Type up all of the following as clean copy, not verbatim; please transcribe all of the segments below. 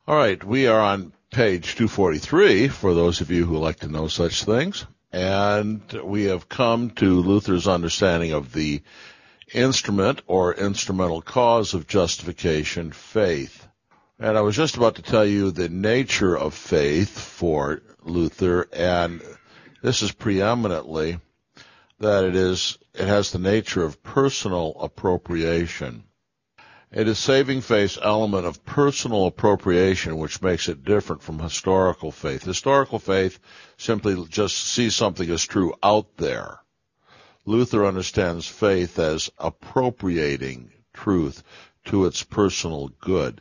All right, we are on page 243 for those of you who like to know such things. And we have come to Luther's understanding of the instrument or instrumental cause of justification, faith. And I was just about to tell you the nature of faith for Luther, and this is preeminently that it has the nature of personal appropriation. It is saving faith's element of personal appropriation which makes it different from historical faith. Historical faith simply just sees something as true out there. Luther understands faith as appropriating truth to its personal good.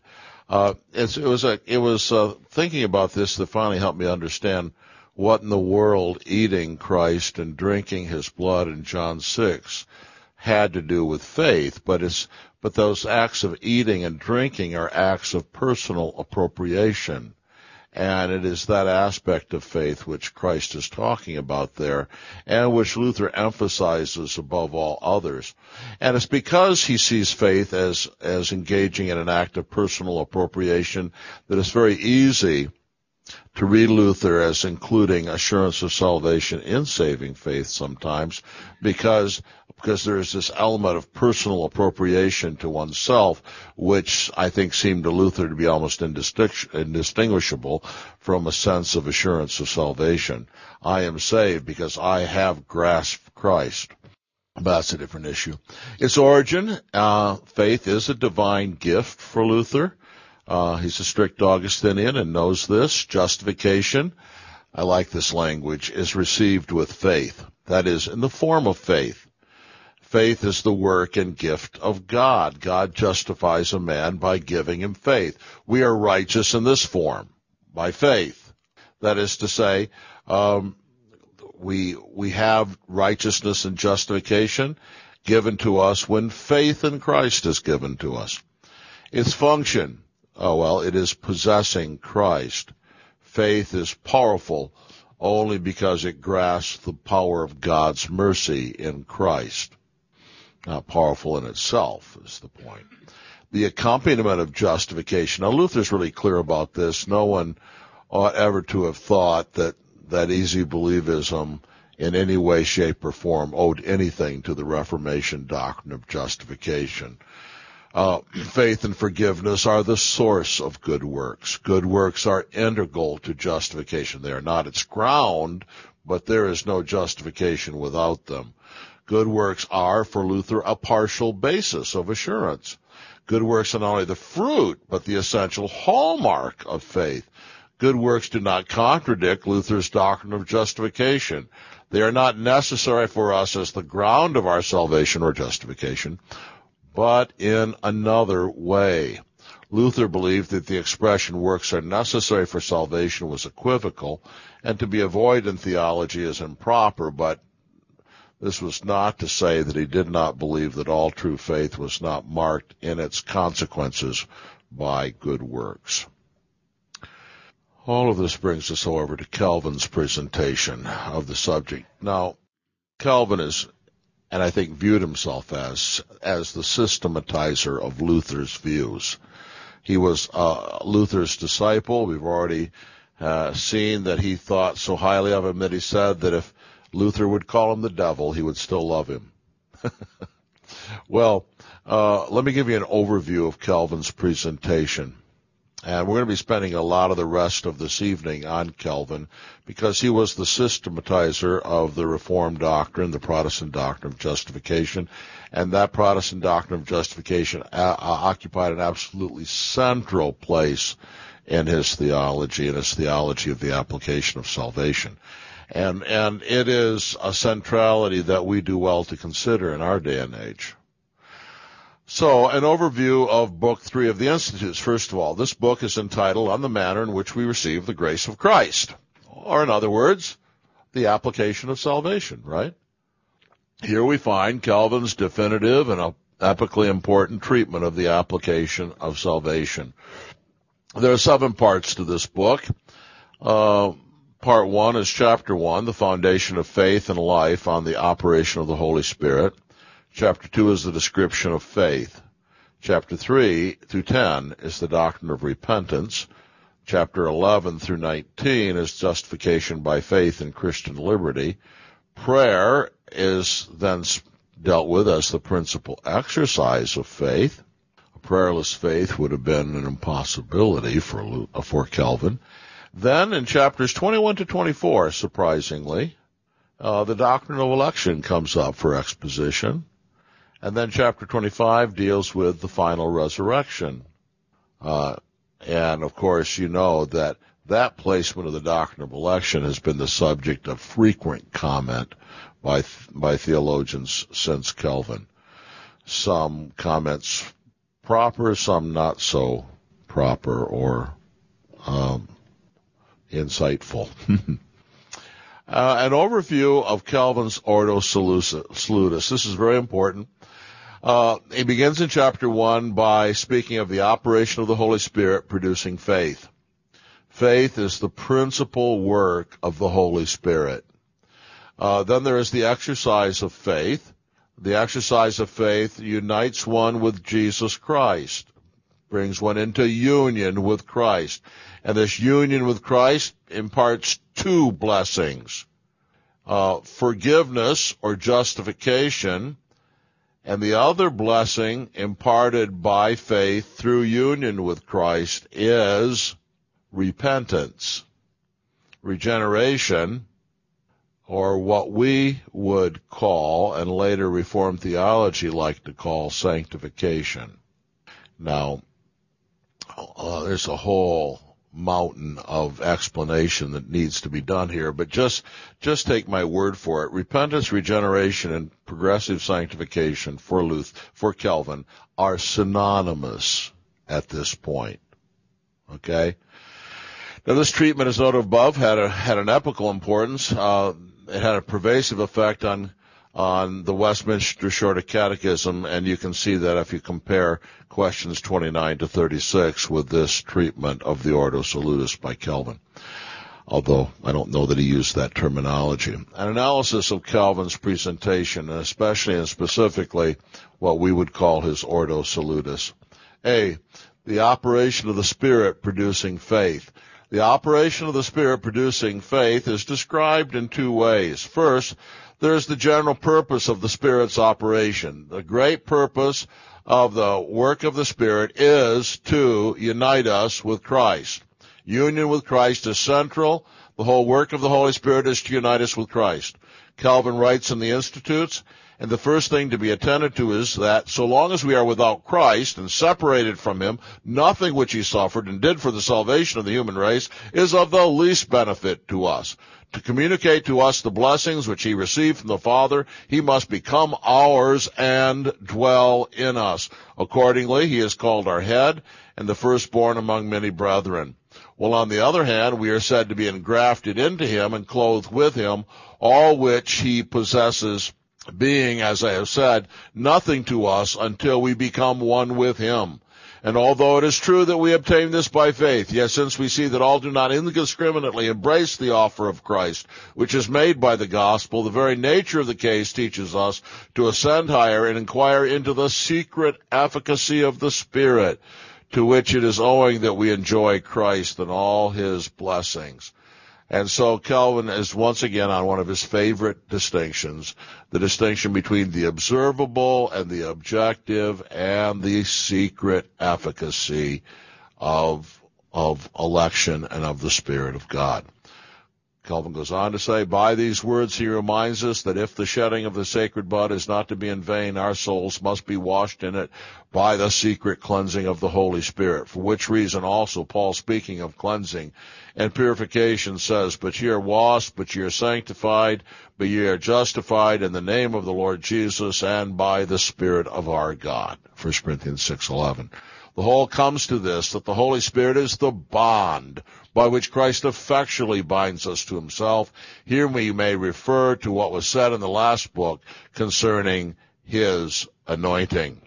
It was thinking about this that finally helped me understand what in the world eating Christ and drinking his blood in John 6 had to do with faith, but those acts of eating and drinking are acts of personal appropriation. And it is that aspect of faith which Christ is talking about there, and which Luther emphasizes above all others. And it's because he sees faith as engaging in an act of personal appropriation that it's very easy to read Luther as including assurance of salvation in saving faith sometimes, because there is this element of personal appropriation to oneself, which I think seemed to Luther to be almost indistinguishable from a sense of assurance of salvation. I am saved because I have grasped Christ. But that's a different issue. Its origin, faith is a divine gift for Luther. He's a strict Augustinian and knows this. Justification, I like this language, is received with faith. That is, in the form of faith. Faith is the work and gift of God. God justifies a man by giving him faith. We are righteous in this form, by faith. That is to say, we have righteousness and justification given to us when faith in Christ is given to us. Its function, it is possessing Christ. Faith is powerful only because it grasps the power of God's mercy in Christ. Not powerful in itself is the point. The accompaniment of justification. Now, Luther's really clear about this. No one ought ever to have thought that easy believism in any way, shape, or form owed anything to the Reformation doctrine of justification. Faith and forgiveness are the source of good works. Good works are integral to justification. They are not its ground, but there is no justification without them. Good works are, for Luther, a partial basis of assurance. Good works are not only the fruit, but the essential hallmark of faith. Good works do not contradict Luther's doctrine of justification. They are not necessary for us as the ground of our salvation or justification, but in another way. Luther believed that the expression works are necessary for salvation was equivocal, and to be avoided in theology is improper, but this was not to say that he did not believe that all true faith was not marked in its consequences by good works. All of this brings us, however, to Calvin's presentation of the subject. Now, Calvin is, and I think viewed himself as the systematizer of Luther's views. He was Luther's disciple. We've already seen that he thought so highly of him that he said that if Luther would call him the devil, he would still love him. Well, let me give you an overview of Calvin's presentation. And we're going to be spending a lot of the rest of this evening on Calvin because he was the systematizer of the Reformed doctrine, the Protestant doctrine of justification. And that Protestant doctrine of justification occupied an absolutely central place in his theology, of the application of salvation. And it is a centrality that we do well to consider in our day and age. So, an overview of Book 3 of the Institutes. First of all, this book is entitled On the Manner in Which We Receive the Grace of Christ. Or, in other words, the application of salvation, right? Here we find Calvin's definitive and epically important treatment of the application of salvation. There are 7 parts to this book. Part 1 is Chapter 1, the foundation of faith and life on the operation of the Holy Spirit. Chapter 2 is the description of faith. Chapter 3 through 10 is the doctrine of repentance. chapter 11 through 19 is justification by faith and Christian liberty. Prayer is then dealt with as the principal exercise of faith. A prayerless faith would have been an impossibility for Calvin. Then in chapters 21 to 24, surprisingly, the doctrine of election comes up for exposition. And then chapter 25 deals with the final resurrection. And of course, you know that placement of the doctrine of election has been the subject of frequent comment by theologians since Calvin. Some comments proper, some not so proper or insightful. An overview of Calvin's Ordo Salutis. This is very important. He begins in chapter 1 by speaking of the operation of the Holy Spirit producing faith. Faith is the principal work of the Holy Spirit. Then there is the exercise of faith. The exercise of faith unites one with Jesus Christ, brings one into union with Christ. And this union with Christ imparts two blessings, forgiveness or justification, and the other blessing imparted by faith through union with Christ is repentance, regeneration, or what we would call, and later Reformed theology like to call, sanctification. Now, there's a whole mountain of explanation that needs to be done here, but just take my word for it. Repentance, regeneration, and progressive sanctification for Calvin are synonymous at this point. Okay? Now, this treatment, as noted above, had an epical importance. It had a pervasive effect on the Westminster Shorter Catechism, and you can see that if you compare questions 29 to 36 with this treatment of the Ordo Salutis by Calvin, although I don't know that he used that terminology. An analysis of Calvin's presentation, and especially and specifically what we would call his Ordo Salutis. A, the operation of the Spirit producing faith. The operation of the Spirit producing faith is described in two ways. First, there's the general purpose of the Spirit's operation. The great purpose of the work of the Spirit is to unite us with Christ. Union with Christ is central. The whole work of the Holy Spirit is to unite us with Christ. Calvin writes in the Institutes, and the first thing to be attended to is that so long as we are without Christ and separated from him, nothing which he suffered and did for the salvation of the human race is of the least benefit to us. To communicate to us the blessings which he received from the Father, he must become ours and dwell in us. Accordingly, he is called our head and the firstborn among many brethren. While on the other hand, we are said to be engrafted into him and clothed with him, all which he possesses, being, as I have said, nothing to us until we become one with him. And although it is true that we obtain this by faith, yet since we see that all do not indiscriminately embrace the offer of Christ, which is made by the gospel, the very nature of the case teaches us to ascend higher and inquire into the secret efficacy of the Spirit, to which it is owing that we enjoy Christ and all his blessings. And so Calvin is once again on one of his favorite distinctions, the distinction between the observable and the objective and the secret efficacy of election and of the Spirit of God. Calvin goes on to say, by these words he reminds us that if the shedding of the sacred blood is not to be in vain, our souls must be washed in it by the secret cleansing of the Holy Spirit, for which reason also Paul, speaking of cleansing and purification, says, but ye are washed, but ye are sanctified, but ye are justified in the name of the Lord Jesus and by the Spirit of our God. 1 Corinthians 6:11. The whole comes to this, that the Holy Spirit is the bond by which Christ effectually binds us to himself. Here we may refer to what was said in the last book concerning his anointing.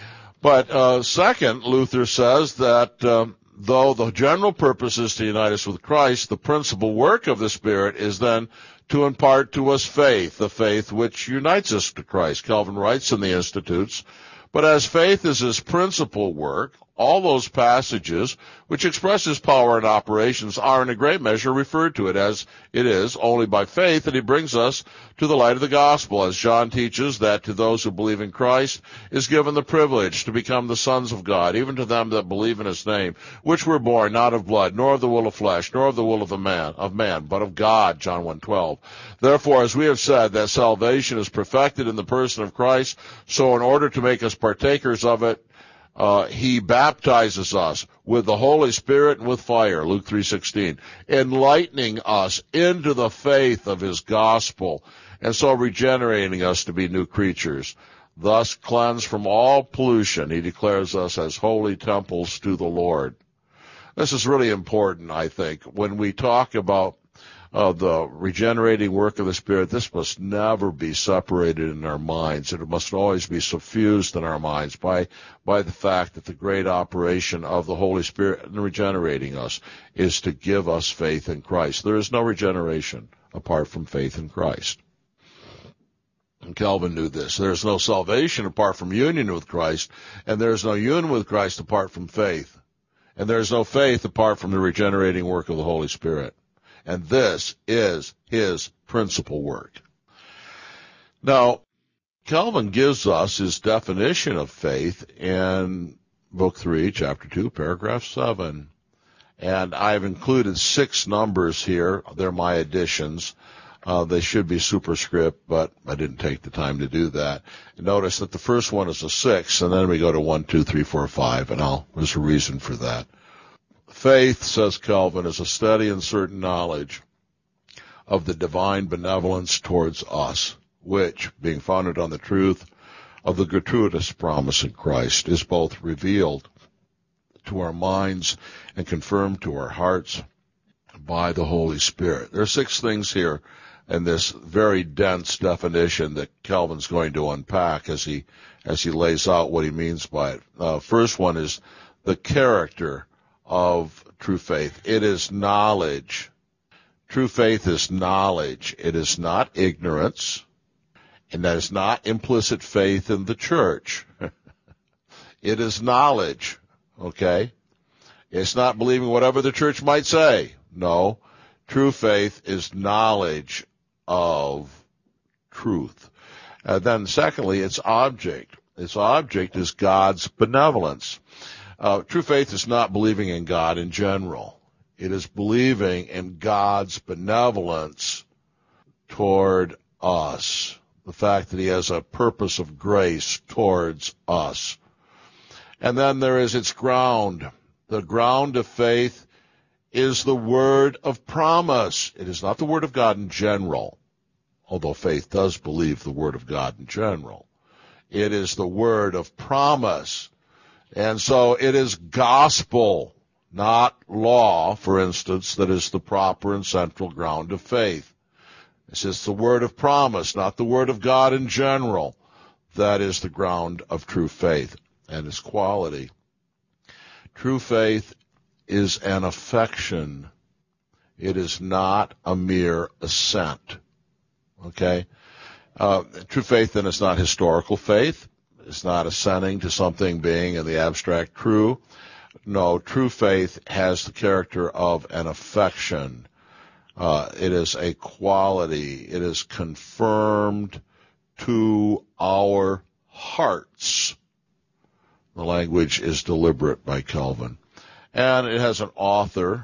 But second, Luther says that though the general purpose is to unite us with Christ, the principal work of the Spirit is then to impart to us faith, the faith which unites us to Christ. Calvin writes in the Institutes, but as faith is his principal work, all those passages which express his power and operations are in a great measure referred to it as it is only by faith that he brings us to the light of the gospel, as John teaches that to those who believe in Christ is given the privilege to become the sons of God, even to them that believe in his name, which were born not of blood, nor of the will of flesh, nor of the will of man, but of God, John 1:12. Therefore, as we have said, that salvation is perfected in the person of Christ, so in order to make us partakers of it, he baptizes us with the Holy Spirit and with fire, Luke 3:16, enlightening us into the faith of his gospel, and so regenerating us to be new creatures. Thus, cleansed from all pollution, he declares us as holy temples to the Lord. This is really important, I think. When we talk about the regenerating work of the Spirit, this must never be separated in our minds. It must always be suffused in our minds by the fact that the great operation of the Holy Spirit in regenerating us is to give us faith in Christ. There is no regeneration apart from faith in Christ. And Calvin knew this. There is no salvation apart from union with Christ, and there is no union with Christ apart from faith. And there is no faith apart from the regenerating work of the Holy Spirit. And this is his principal work. Now, Calvin gives us his definition of faith in Book 3, Chapter 2, Paragraph 7. And I've included 6 numbers here. They're my additions. They should be superscript, but I didn't take the time to do that. Notice that the first one is a 6, and then we go to 1, 2, 3, 4, 5, and there's a reason for that. Faith, says Calvin, is a steady and certain knowledge of the divine benevolence towards us, which, being founded on the truth of the gratuitous promise in Christ, is both revealed to our minds and confirmed to our hearts by the Holy Spirit. There are 6 things here in this very dense definition that Calvin's going to unpack as he lays out what he means by it. First one is the character of true faith. It is knowledge. True faith is knowledge. It is not ignorance, and that is not implicit faith in the church. It is knowledge, okay? It's not believing whatever the church might say. No, true faith is knowledge of truth. Then secondly, its object. Its object is God's benevolence. True faith is not believing in God in general. It is believing in God's benevolence toward us. The fact that he has a purpose of grace towards us. And then there is its ground. The ground of faith is the word of promise. It is not the word of God in general, although faith does believe the word of God in general. It is the word of promise. And so it is gospel, not law, for instance, that is the proper and central ground of faith. This is the word of promise, not the word of God in general. That is the ground of true faith and its quality. True faith is an affection. It is not a mere assent. Okay? True faith then is not historical faith. It's not assenting to something being in the abstract true. No, true faith has the character of an affection. It is a quality. It is confirmed to our hearts. The language is deliberate by Calvin. And it has an author.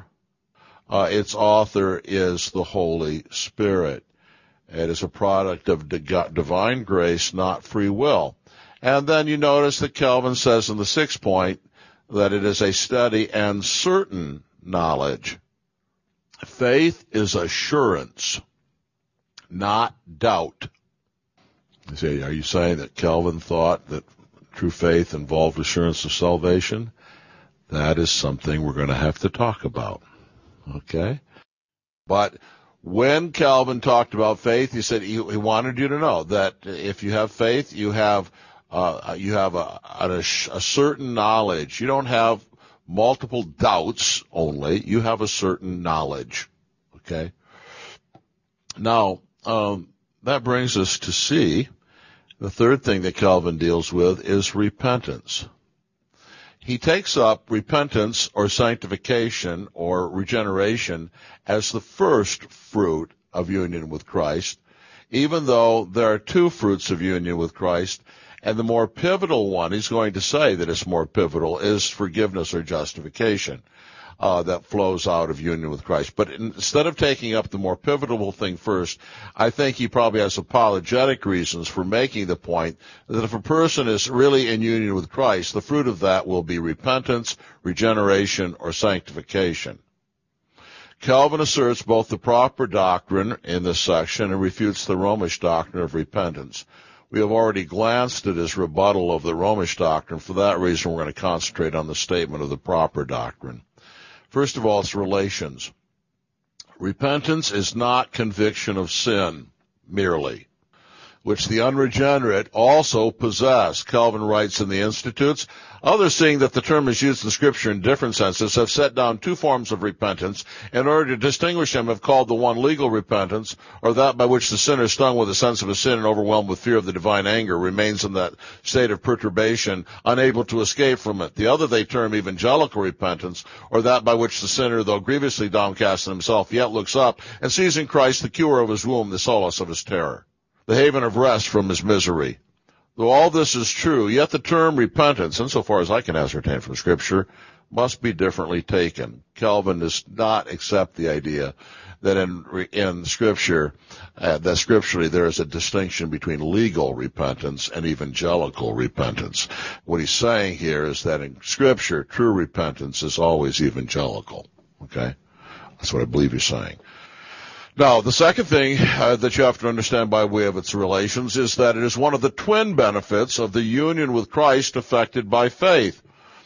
Its author is the Holy Spirit. It is a product of divine grace, not free will. And then you notice that Calvin says in the 6th point that it is a steady and certain knowledge. Faith is assurance, not doubt. You say, are you saying that Calvin thought that true faith involved assurance of salvation? That is something we're going to have to talk about. Okay? But when Calvin talked about faith, he said he wanted you to know that if you have faith, you have a certain knowledge. You don't have multiple doubts only. You have a certain knowledge. Okay? Now, that brings us to C. The third thing that Calvin deals with is repentance. he takes up repentance or sanctification or regeneration as the first fruit of union with Christ, even though there are two fruits of union with Christ, and the more pivotal one, he's going to say that it's more pivotal, is forgiveness or justification that flows out of union with Christ. But instead of taking up the more pivotal thing first, I think he probably has apologetic reasons for making the point that if a person is really in union with Christ, the fruit of that will be repentance, regeneration, or sanctification. Calvin asserts both the proper doctrine in this section and refutes the Romish doctrine of repentance. We have already glanced at his rebuttal of the Romish doctrine. For that reason, we're going to concentrate on the statement of the proper doctrine. First of all, its relations. Repentance is not conviction of sin merely, which the unregenerate also possess. Calvin writes in the Institutes, others, seeing that the term is used in Scripture in different senses, have set down two forms of repentance. In order to distinguish them, have called the one legal repentance, or that by which the sinner, stung with a sense of his sin and overwhelmed with fear of the divine anger, remains in that state of perturbation, unable to escape from it. The other they term evangelical repentance, or that by which the sinner, though grievously downcast in himself, yet looks up and sees in Christ the cure of his womb, the solace of his terror, the haven of rest from his misery. Though all this is true, yet the term repentance, insofar as I can ascertain from Scripture, must be differently taken. Calvin does not accept the idea that in Scripture, that scripturally there is a distinction between legal repentance and evangelical repentance. What he's saying here is that in Scripture, true repentance is always evangelical. Okay? That's what I believe he's saying. Now, the second thing that you have to understand by way of its relations is that it is one of the twin benefits of the union with Christ affected by faith.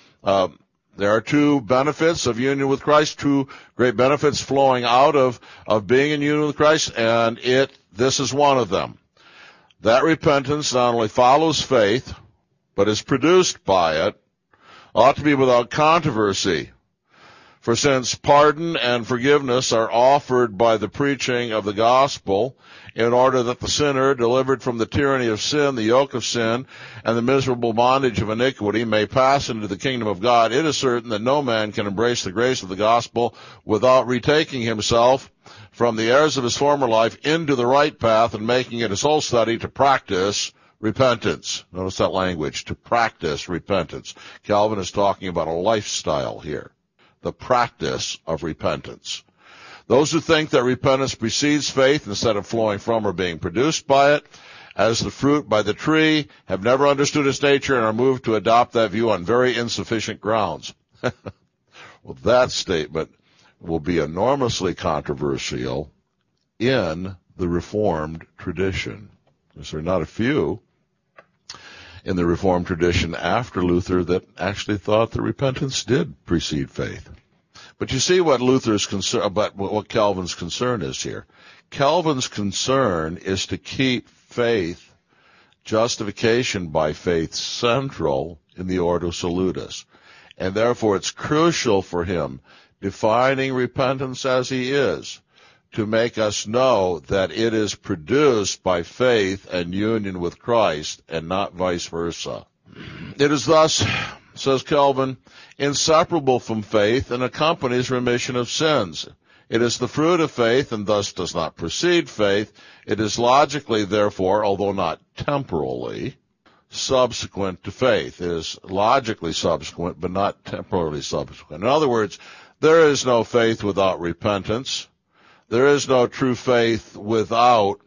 There are two benefits of union with Christ, two great benefits flowing out of being in union with Christ, and this is one of them. That repentance not only follows faith, but is produced by it, ought to be without controversy. For since pardon and forgiveness are offered by the preaching of the gospel, in order that the sinner, delivered from the tyranny of sin, the yoke of sin, and the miserable bondage of iniquity, may pass into the kingdom of God, it is certain that no man can embrace the grace of the gospel without retaking himself from the errors of his former life into the right path and making it his whole study to practice repentance. Notice that language, to practice repentance. Calvin is talking about a lifestyle here. The practice of repentance. Those who think that repentance precedes faith instead of flowing from or being produced by it, as the fruit by the tree, have never understood its nature and are moved to adopt that view on very insufficient grounds. Well, that statement will be enormously controversial in the Reformed tradition. There are not a few in the Reformed tradition after Luther that actually thought that repentance did precede faith. But you see what Luther's concern, about what Calvin's concern is here. Calvin's concern is to keep faith, justification by faith, central in the Ordo Salutis. And therefore it's crucial for him, defining repentance as he is, to make us know that it is produced by faith and union with Christ and not vice versa. It is thus, says Calvin, inseparable from faith and accompanies remission of sins. It is the fruit of faith and thus does not precede faith. It is logically, therefore, although not temporally, subsequent to faith. It is logically subsequent, but not temporally subsequent. In other words, there is no faith without repentance. There is no true faith without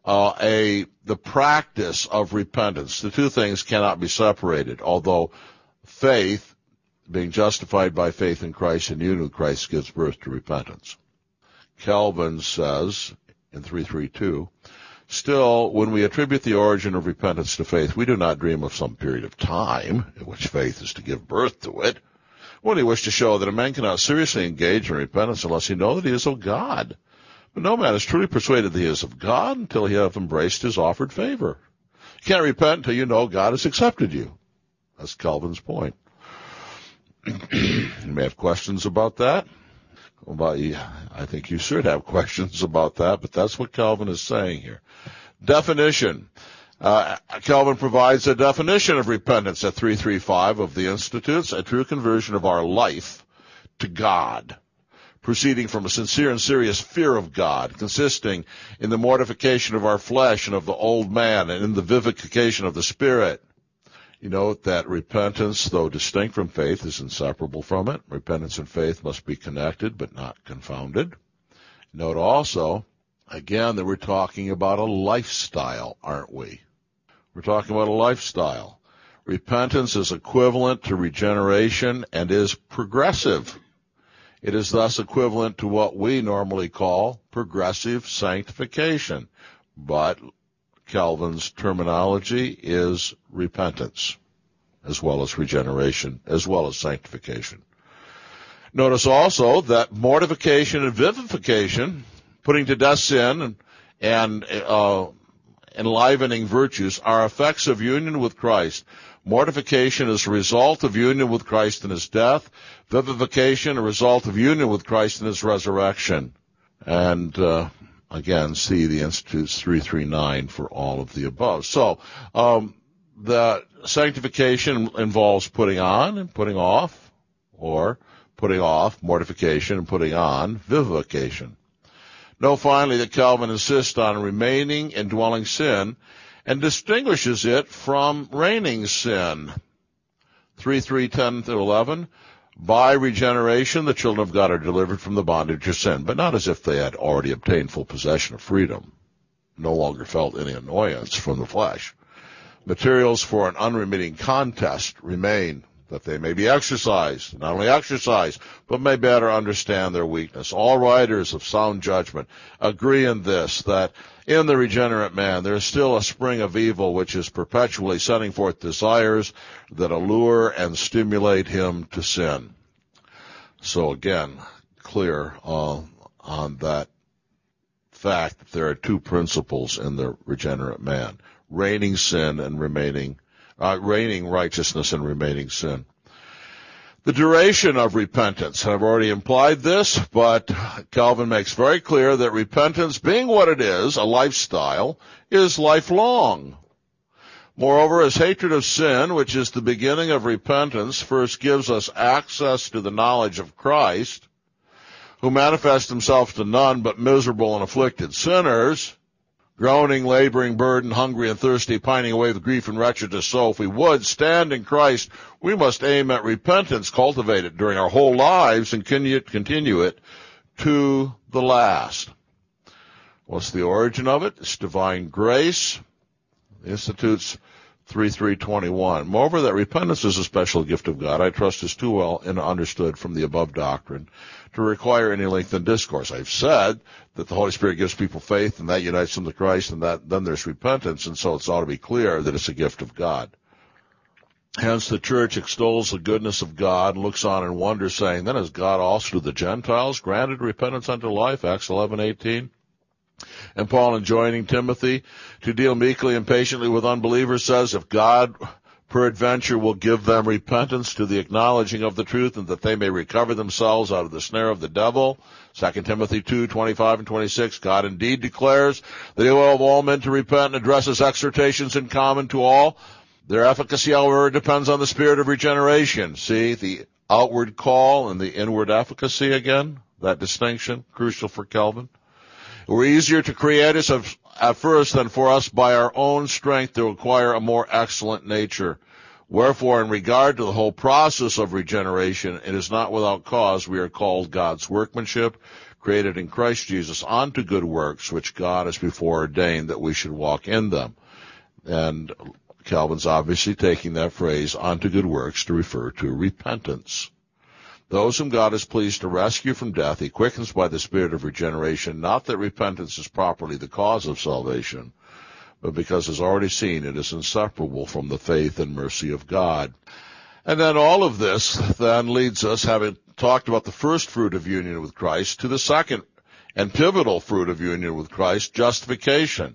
the practice of repentance. The two things cannot be separated, although faith, being justified by faith in Christ and union with Christ, gives birth to repentance. Calvin says in 332, still, when we attribute the origin of repentance to faith, we do not dream of some period of time in which faith is to give birth to it. We only wish to show that a man cannot seriously engage in repentance unless he know that he is of God. But no man is truly persuaded that he is of God until he have embraced his offered favor. You can't repent until you know God has accepted you. That's Calvin's point. You may have questions about that. I think you should have questions about that, but that's what Calvin is saying here. Definition. Calvin provides a definition of repentance at 335 of the Institutes, a true conversion of our life to God, proceeding from a sincere and serious fear of God, consisting in the mortification of our flesh and of the old man, and in the vivification of the Spirit. You note that repentance, though distinct from faith, is inseparable from it. Repentance and faith must be connected, but not confounded. Note also, again, that we're talking about a lifestyle, aren't we? We're talking about a lifestyle. Repentance is equivalent to regeneration and is progressive. It is thus equivalent to what we normally call progressive sanctification. But Calvin's terminology is repentance, as well as regeneration, as well as sanctification. Notice also that mortification and vivification, putting to death sin and enlivening virtues, are effects of union with Christ. Mortification is a result of union with Christ in his death. Vivification, a result of union with Christ in his resurrection. And again, see the Institutes 339 for all of the above. So the sanctification involves putting on and putting off, or putting off mortification and putting on vivification. Note finally that Calvin insists on remaining indwelling sin and distinguishes it from reigning sin. 3:10-11, by regeneration the children of God are delivered from the bondage of sin, but not as if they had already obtained full possession of freedom, no longer felt any annoyance from the flesh. Materials for an unremitting contest remain, that they may be exercised, not only exercise, but may better understand their weakness. All writers of sound judgment agree in this, that in the regenerate man there is still a spring of evil which is perpetually sending forth desires that allure and stimulate him to sin. So again, clear on that fact that there are two principles in the regenerate man: reigning sin and reigning righteousness and remaining sin. The duration of repentance, I've already implied this, but Calvin makes very clear that repentance, being what it is, a lifestyle, is lifelong. Moreover, his hatred of sin, which is the beginning of repentance, first gives us access to the knowledge of Christ, who manifests himself to none but miserable and afflicted sinners, groaning, laboring, burdened, hungry, and thirsty, pining away with grief and wretchedness. So if we would stand in Christ, we must aim at repentance, cultivate it during our whole lives, and continue it to the last. What's the origin of it? It's divine grace. Institutes 3:21. Moreover, that repentance is a special gift of God, I trust is too well understood from the above doctrine to require any lengthened discourse. I've said that the Holy Spirit gives people faith, and that unites them to Christ, and that then there's repentance, and so it's ought to be clear that it's a gift of God. Hence the church extols the goodness of God and looks on in wonder, saying, then has God also to the Gentiles granted repentance unto life, Acts 11:18. And Paul, enjoining Timothy to deal meekly and patiently with unbelievers, says, if God peradventure will give them repentance to the acknowledging of the truth, and that they may recover themselves out of the snare of the devil. 2 Timothy 2:25-26, God indeed declares that he will have all men to repent, and addresses exhortations in common to all. Their efficacy, however, depends on the spirit of regeneration. See, the outward call and the inward efficacy again, that distinction, crucial for Calvin. It were easier to create us at first than for us by our own strength to acquire a more excellent nature. Wherefore, in regard to the whole process of regeneration, it is not without cause we are called God's workmanship, created in Christ Jesus unto good works, which God has before ordained that we should walk in them. And Calvin's obviously taking that phrase, unto good works, to refer to repentance. Those whom God is pleased to rescue from death, he quickens by the spirit of regeneration, not that repentance is properly the cause of salvation, but because, as already seen, it is inseparable from the faith and mercy of God. And then all of this then leads us, having talked about the first fruit of union with Christ, to the second and pivotal fruit of union with Christ, justification.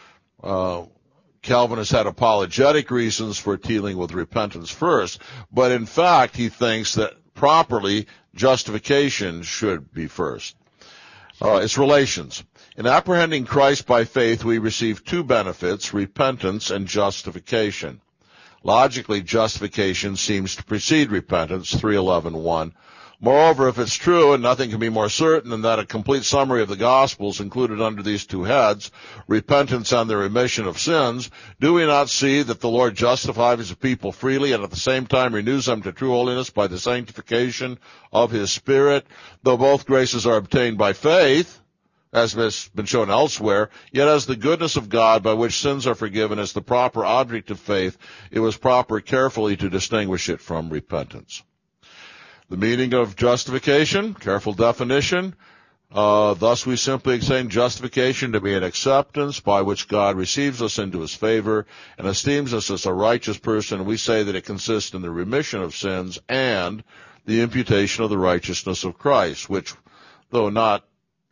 Calvin has had apologetic reasons for dealing with repentance first, but in fact he thinks that properly justification should be first. It's relations. In apprehending Christ by faith, we receive two benefits, repentance and justification. Logically, justification seems to precede repentance, 3:11:1. Moreover, if it's true, and nothing can be more certain than that a complete summary of the Gospels included under these two heads, repentance and the remission of sins, do we not see that the Lord justifies his people freely and at the same time renews them to true holiness by the sanctification of his Spirit? Though both graces are obtained by faith, as has been shown elsewhere, yet as the goodness of God by which sins are forgiven is the proper object of faith, it was proper carefully to distinguish it from repentance. The meaning of justification, careful definition. Thus we simply explain justification to be an acceptance by which God receives us into his favor and esteems us as a righteous person. We say that it consists in the remission of sins and the imputation of the righteousness of Christ, which, though not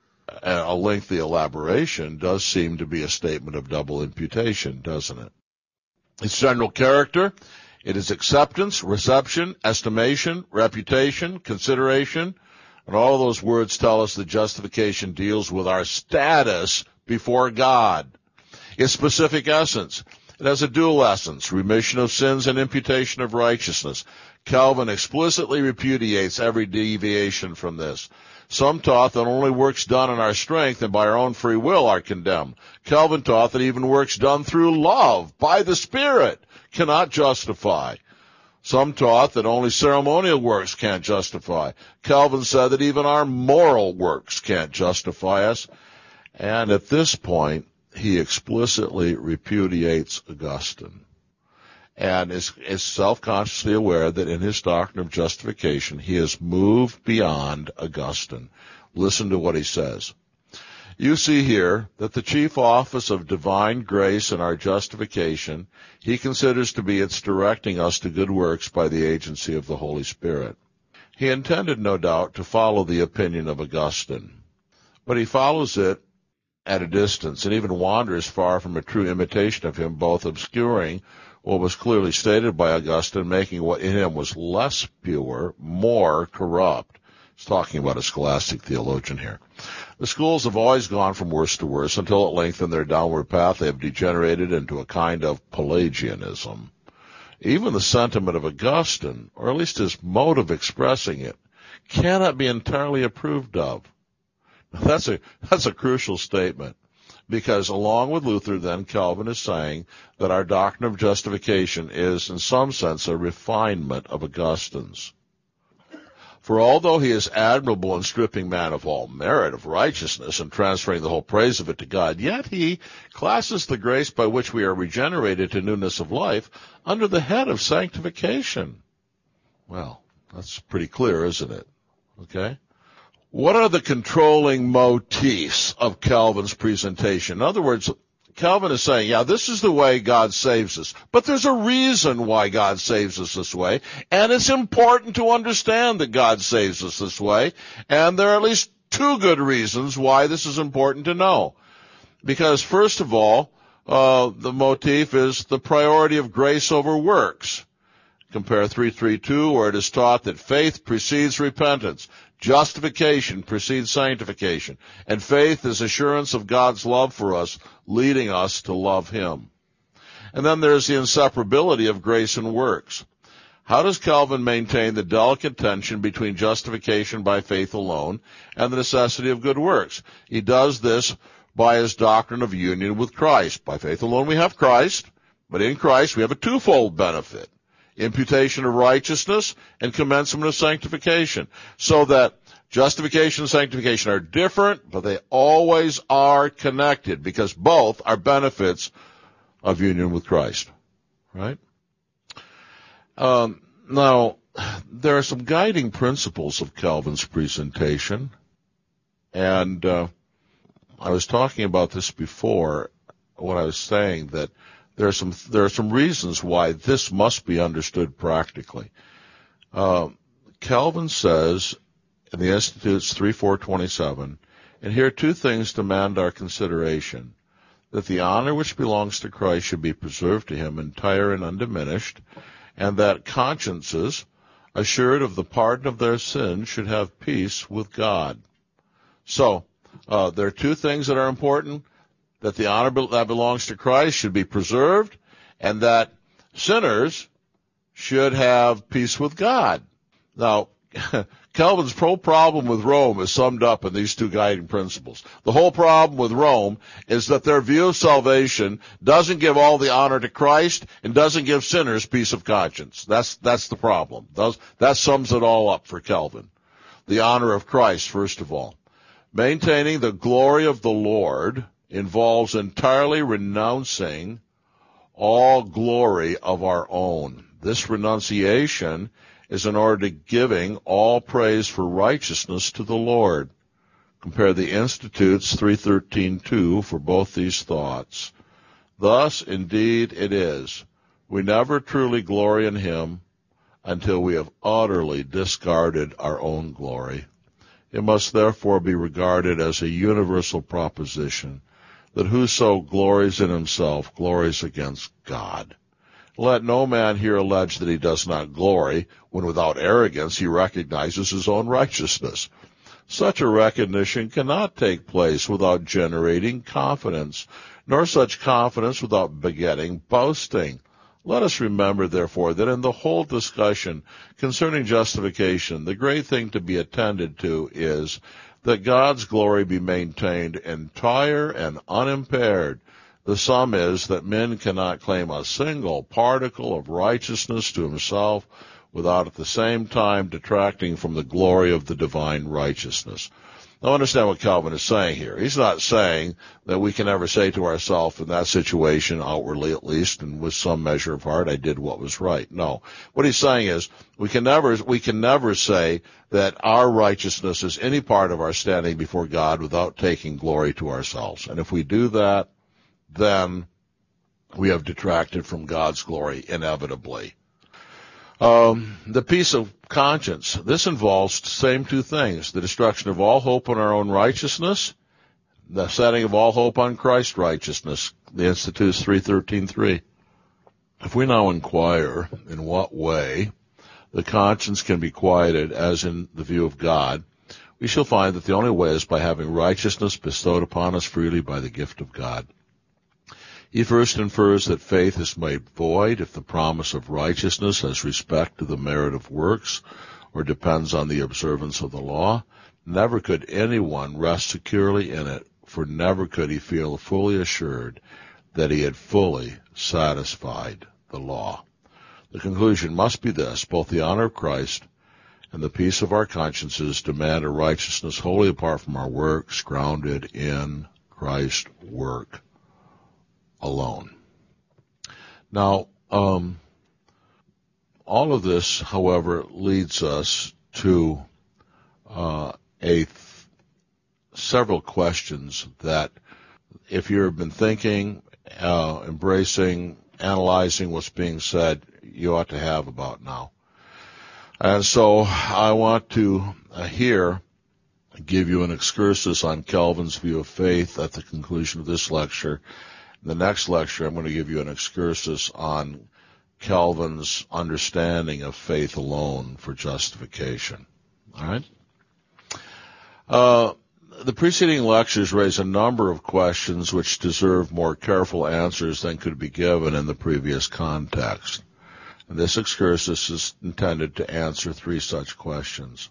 a lengthy elaboration, does seem to be a statement of double imputation, doesn't it? Its general character: it is acceptance, reception, estimation, reputation, consideration, and all those words tell us that justification deals with our status before God. Its specific essence: it has a dual essence, remission of sins and imputation of righteousness. Calvin explicitly repudiates every deviation from this. Some taught that only works done in our strength and by our own free will are condemned. Calvin taught that even works done through love, by the Spirit, cannot justify. Some taught that only ceremonial works can't justify. Calvin said that even our moral works can't justify us. And at this point, he explicitly repudiates Augustine and is self-consciously aware that in his doctrine of justification, he has moved beyond Augustine. Listen to what he says. You see here that the chief office of divine grace in our justification he considers to be its directing us to good works by the agency of the Holy Spirit. He intended, no doubt, to follow the opinion of Augustine, but he follows it at a distance and even wanders far from a true imitation of him, both obscuring what was clearly stated by Augustine, making what in him was less pure, more corrupt. He's talking about a scholastic theologian here. The schools have always gone from worse to worse until at length in their downward path they have degenerated into a kind of Pelagianism. Even the sentiment of Augustine, or at least his mode of expressing it, cannot be entirely approved of. That's a crucial statement, because along with Luther, then, Calvin is saying that our doctrine of justification is, in some sense, a refinement of Augustine's. For although he is admirable in stripping man of all merit of righteousness and transferring the whole praise of it to God, yet he classes the grace by which we are regenerated to newness of life under the head of sanctification. Well, that's pretty clear, isn't it? Okay? What are the controlling motifs of Calvin's presentation? In other words, Calvin is saying, yeah, this is the way God saves us, but there's a reason why God saves us this way, and it's important to understand that God saves us this way, and there are at least two good reasons why this is important to know. Because first of all, the motif is the priority of grace over works. Compare 3:3:2, where it is taught that faith precedes repentance, justification precedes sanctification, and faith is assurance of God's love for us, leading us to love Him. And then there's the inseparability of grace and works. How does Calvin maintain the delicate tension between justification by faith alone and the necessity of good works? He does this by his doctrine of union with Christ. By faith alone we have Christ, but in Christ we have a twofold benefit: imputation of righteousness and commencement of sanctification. So that justification and sanctification are different, but they always are connected, because both are benefits of union with Christ. Right? Now, there are some guiding principles of Calvin's presentation, and I was talking about this before when I was saying that there are some reasons why this must be understood practically. Calvin says in the Institutes 3:427, and here two things demand our consideration: that the honor which belongs to Christ should be preserved to him entire and undiminished, and that consciences, assured of the pardon of their sins, should have peace with God. So, There are two things that are important: that the honor that belongs to Christ should be preserved, and that sinners should have peace with God. Now, Calvin's whole problem with Rome is summed up in these two guiding principles. The whole problem with Rome is that their view of salvation doesn't give all the honor to Christ and doesn't give sinners peace of conscience. That's the problem. That sums it all up for Calvin. The honor of Christ, first of all. Maintaining the glory of the Lord involves entirely renouncing all glory of our own. This renunciation is in order to giving all praise for righteousness to the Lord. Compare the Institutes 313.2 for both these thoughts. Thus, indeed, it is. We never truly glory in him until we have utterly discarded our own glory. It must therefore be regarded as a universal proposition that whoso glories in himself glories against God. Let no man here allege that he does not glory, when without arrogance he recognizes his own righteousness. Such a recognition cannot take place without generating confidence, nor such confidence without begetting boasting. Let us remember, therefore, that in the whole discussion concerning justification, the great thing to be attended to is that God's glory be maintained entire and unimpaired. The sum is that men cannot claim a single particle of righteousness to himself without at the same time detracting from the glory of the divine righteousness. Now understand what Calvin is saying here. He's not saying that we can ever say to ourselves in that situation, outwardly at least, and with some measure of heart, I did what was right. No. What he's saying is we can never say that our righteousness is any part of our standing before God without taking glory to ourselves. And if we do that, then we have detracted from God's glory inevitably. The peace of conscience. This involves the same two things: the destruction of all hope in our own righteousness, the setting of all hope on Christ's righteousness. The Institutes 313.3. If we now inquire in what way the conscience can be quieted as in the view of God, we shall find that the only way is by having righteousness bestowed upon us freely by the gift of God. He first infers that faith is made void if the promise of righteousness has respect to the merit of works or depends on the observance of the law. Never could anyone rest securely in it, for never could he feel fully assured that he had fully satisfied the law. The conclusion must be this: both the honor of Christ and the peace of our consciences demand a righteousness wholly apart from our works, grounded in Christ's work alone. Now, all of this, however, leads us to several questions that, if you've been thinking, embracing, analyzing what's being said, you ought to have about now. And so I want to here give you an excursus on Calvin's view of faith at the conclusion of this lecture. In the next lecture, I'm going to give you an excursus on Calvin's understanding of faith alone for justification. All right? The preceding lectures raise a number of questions which deserve more careful answers than could be given in the previous context. And this excursus is intended to answer three such questions.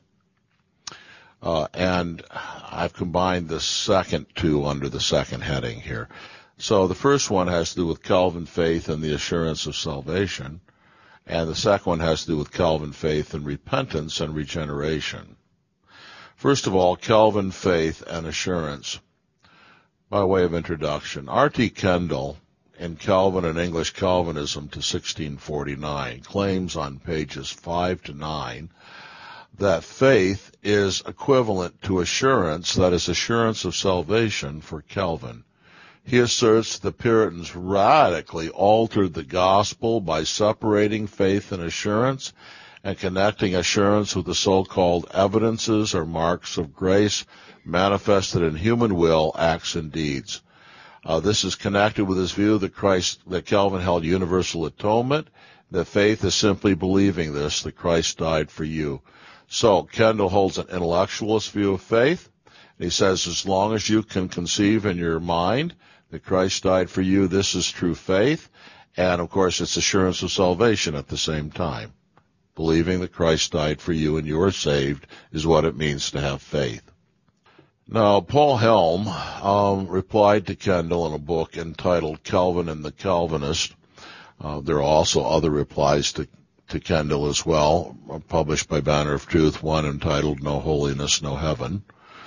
And I've combined the second two under the second heading here. So the first one has to do with Calvin faith and the assurance of salvation, and the second one has to do with Calvin faith and repentance and regeneration. First of all, Calvin faith and assurance. By way of introduction, R.T. Kendall, in Calvin and English Calvinism to 1649, claims on pages 5 to 9 that faith is equivalent to assurance, that is, assurance of salvation for Calvin. He asserts the Puritans radically altered the gospel by separating faith and assurance and connecting assurance with the so-called evidences or marks of grace manifested in human will, acts, and deeds. This is connected with his view that Calvin held universal atonement, that faith is simply believing that Christ died for you. So Kendall holds an intellectualist view of faith, He says, as long as you can conceive in your mind that Christ died for you, this is true faith. And, of course, it's assurance of salvation at the same time. Believing that Christ died for you and you are saved is what it means to have faith. Now, Paul Helm replied to Kendall in a book entitled Calvin and the Calvinist. There are also other replies to Kendall as well, published by Banner of Truth, one entitled No Holiness, No Heaven.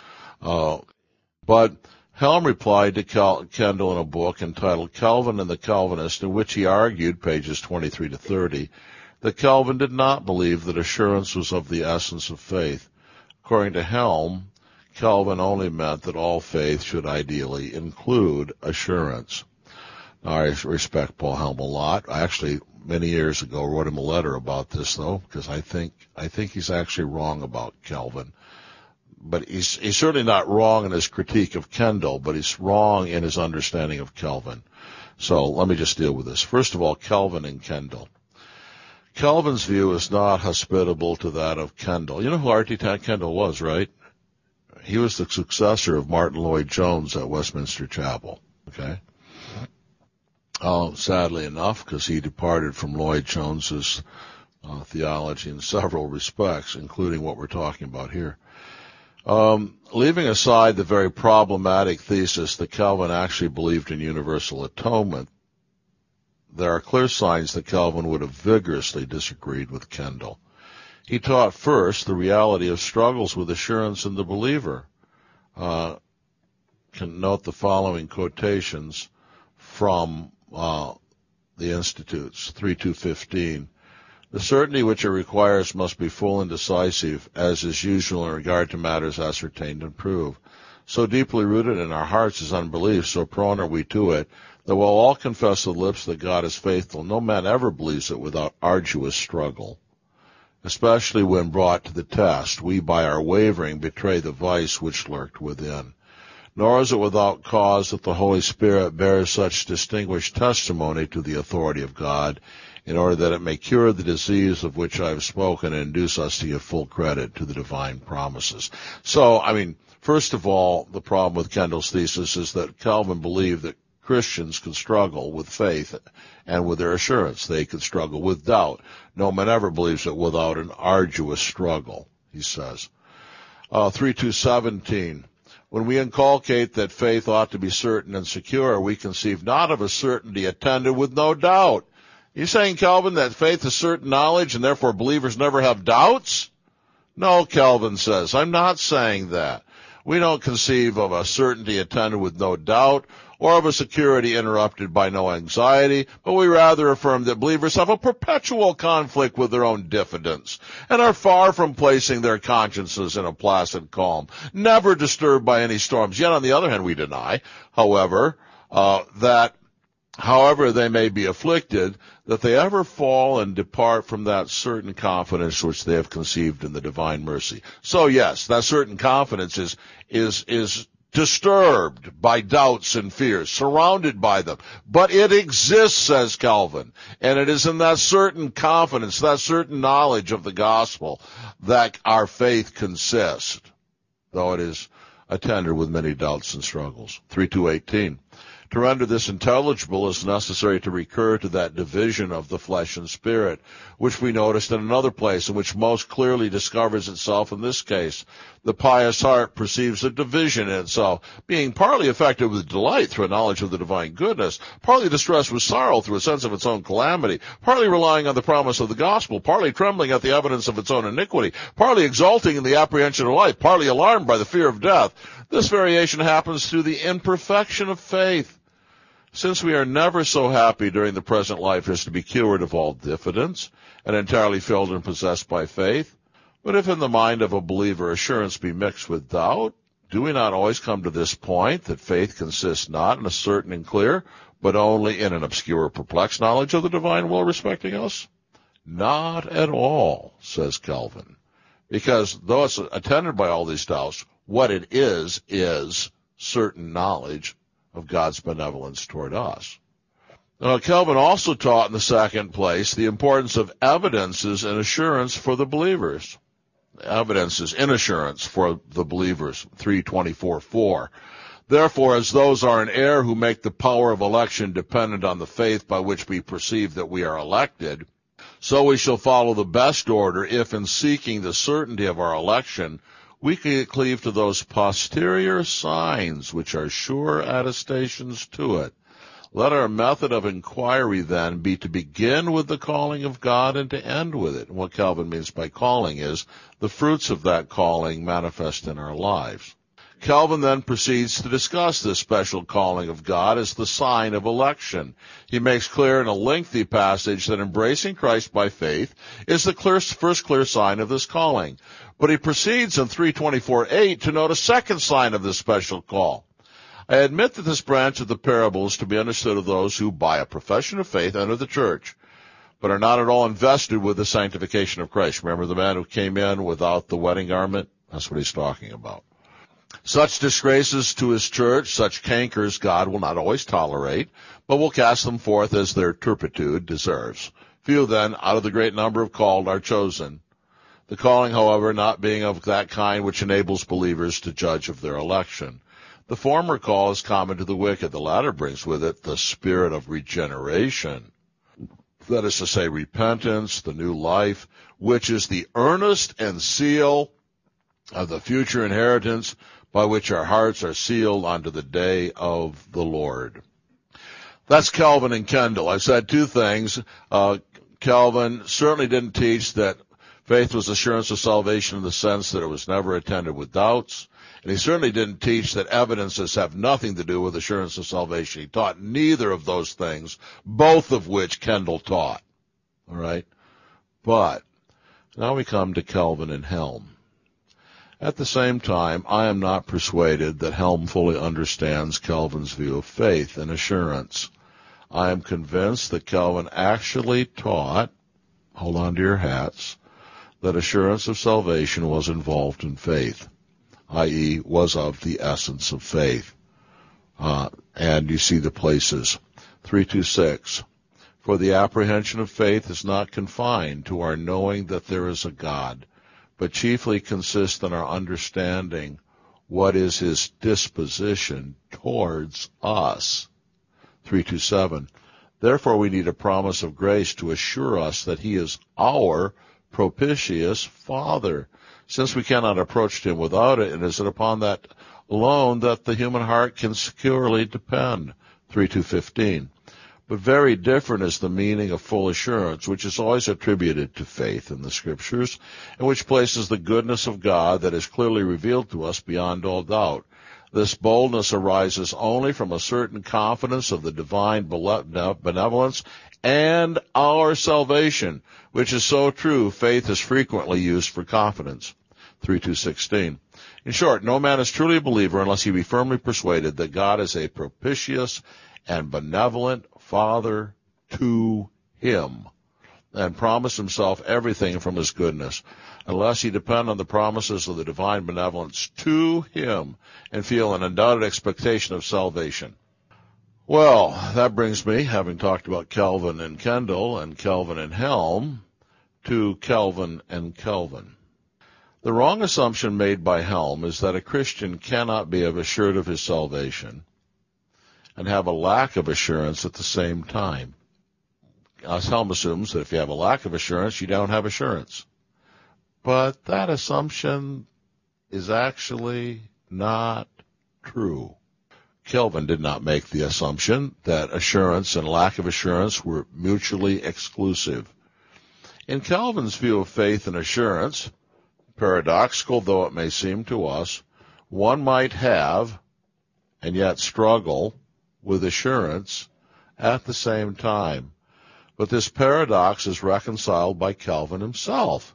But Helm replied to Kendall in a book entitled Calvin and the Calvinist, in which he argued, pages 23 to 30, that Calvin did not believe that assurance was of the essence of faith. According to Helm, Calvin only meant that all faith should ideally include assurance. Now, I respect Paul Helm a lot. I actually, many years ago, wrote him a letter about this, though, because I think he's actually wrong about Calvin. But he's certainly not wrong in his critique of Kendall, but he's wrong in his understanding of Calvin. So let me just deal with this. First of all, Calvin and Kendall. Calvin's view is not hospitable to that of Kendall. You know who R.T. Kendall was, right? He was the successor of Martin Lloyd-Jones at Westminster Chapel, okay? Sadly enough, because he departed from Lloyd-Jones's theology in several respects, including what we're talking about here. Leaving aside the very problematic thesis that Calvin actually believed in universal atonement, there are clear signs that Calvin would have vigorously disagreed with Kendall. He taught first the reality of struggles with assurance in the believer. Can note the following quotations from the Institutes, 3-2-15. The certainty which it requires must be full and decisive, as is usual in regard to matters ascertained and proved. So deeply rooted in our hearts is unbelief, so prone are we to it, that while all confess with lips that God is faithful, no man ever believes it without arduous struggle. Especially when brought to the test, we by our wavering betray the vice which lurked within. Nor is it without cause that the Holy Spirit bears such distinguished testimony to the authority of God, in order that it may cure the disease of which I have spoken and induce us to give full credit to the divine promises. So, first of all, the problem with Kendall's thesis is that Calvin believed that Christians could struggle with faith and with their assurance. They could struggle with doubt. No man ever believes it without an arduous struggle, he says. 3-2-17. When we inculcate that faith ought to be certain and secure, we conceive not of a certainty attended with no doubt. You saying, Calvin, that faith is certain knowledge and therefore believers never have doubts? No, Calvin says, I'm not saying that. We don't conceive of a certainty attended with no doubt or of a security interrupted by no anxiety, but we rather affirm that believers have a perpetual conflict with their own diffidence and are far from placing their consciences in a placid calm, never disturbed by any storms. Yet on the other hand, we deny, however, that however they may be afflicted, that they ever fall and depart from that certain confidence which they have conceived in the divine mercy. So yes, that certain confidence is disturbed by doubts and fears, surrounded by them. But it exists, says Calvin, and it is in that certain confidence, that certain knowledge of the gospel that our faith consists, though it is attended with many doubts and struggles. 3-2-18. To render this intelligible, it is necessary to recur to that division of the flesh and spirit, which we noticed in another place, and which most clearly discovers itself in this case. The pious heart perceives a division in itself, being partly affected with delight through a knowledge of the divine goodness, partly distressed with sorrow through a sense of its own calamity, partly relying on the promise of the gospel, partly trembling at the evidence of its own iniquity, partly exulting in the apprehension of life, partly alarmed by the fear of death. This variation happens through the imperfection of faith. Since we are never so happy during the present life as to be cured of all diffidence and entirely filled and possessed by faith, but if in the mind of a believer assurance be mixed with doubt, do we not always come to this point that faith consists not in a certain and clear, but only in an obscure, perplexed knowledge of the divine will respecting us? Not at all, says Calvin, because though it's attended by all these doubts, what it is certain knowledge of God's benevolence toward us. Now, Calvin also taught in the second place the importance of evidences and assurance for the believers. Evidence is in assurance for the believers, 3:24:4. Therefore, as those are in error who make the power of election dependent on the faith by which we perceive that we are elected, so we shall follow the best order if in seeking the certainty of our election we cleave to those posterior signs which are sure attestations to it. Let our method of inquiry then be to begin with the calling of God and to end with it. And what Calvin means by calling is the fruits of that calling manifest in our lives. Calvin then proceeds to discuss this special calling of God as the sign of election. He makes clear in a lengthy passage that embracing Christ by faith is the first clear sign of this calling. But he proceeds in 3:24:8 to note a second sign of this special call. I admit that this branch of the parable is to be understood of those who, by a profession of faith, enter the church, but are not at all invested with the sanctification of Christ. Remember the man who came in without the wedding garment? That's what he's talking about. Such disgraces to his church, such cankers, God will not always tolerate, but will cast them forth as their turpitude deserves. Few then, out of the great number of called, are chosen. The calling, however, not being of that kind which enables believers to judge of their election. The former call is common to the wicked. The latter brings with it the spirit of regeneration. That is to say, repentance, the new life, which is the earnest and seal of the future inheritance by which our hearts are sealed unto the day of the Lord. That's Calvin and Kendall. I've said two things. Calvin certainly didn't teach that faith was assurance of salvation in the sense that it was never attended with doubts. And he certainly didn't teach that evidences have nothing to do with assurance of salvation. He taught neither of those things, both of which Kendall taught. All right? But now we come to Calvin and Helm. At the same time, I am not persuaded that Helm fully understands Calvin's view of faith and assurance. I am convinced that Calvin actually taught, hold on to your hats, that assurance of salvation was involved in faith, i.e., was of the essence of faith. And you see the places. 3:26. For the apprehension of faith is not confined to our knowing that there is a God, but chiefly consists in our understanding what is his disposition towards us. 3:27. Therefore we need a promise of grace to assure us that he is our propitious Father. Since we cannot approach him without it, and is it upon that alone that the human heart can securely depend. 3:15. But very different is the meaning of full assurance, which is always attributed to faith in the Scriptures, and which places the goodness of God that is clearly revealed to us beyond all doubt. This boldness arises only from a certain confidence of the divine benevolence and our salvation, which is so true, faith is frequently used for confidence. 3:16. In short, no man is truly a believer unless he be firmly persuaded that God is a propitious and benevolent Father to him, and promise himself everything from his goodness, unless he depend on the promises of the divine benevolence to him and feel an undoubted expectation of salvation. Well, that brings me, having talked about Calvin and Kendall and Calvin and Helm, to Calvin and Calvin. The wrong assumption made by Helm is that a Christian cannot be assured of his salvation and have a lack of assurance at the same time. As Helm assumes that if you have a lack of assurance, you don't have assurance. But that assumption is actually not true. Calvin did not make the assumption that assurance and lack of assurance were mutually exclusive. In Calvin's view of faith and assurance, paradoxical though it may seem to us, one might have and yet struggle with assurance at the same time. But this paradox is reconciled by Calvin himself.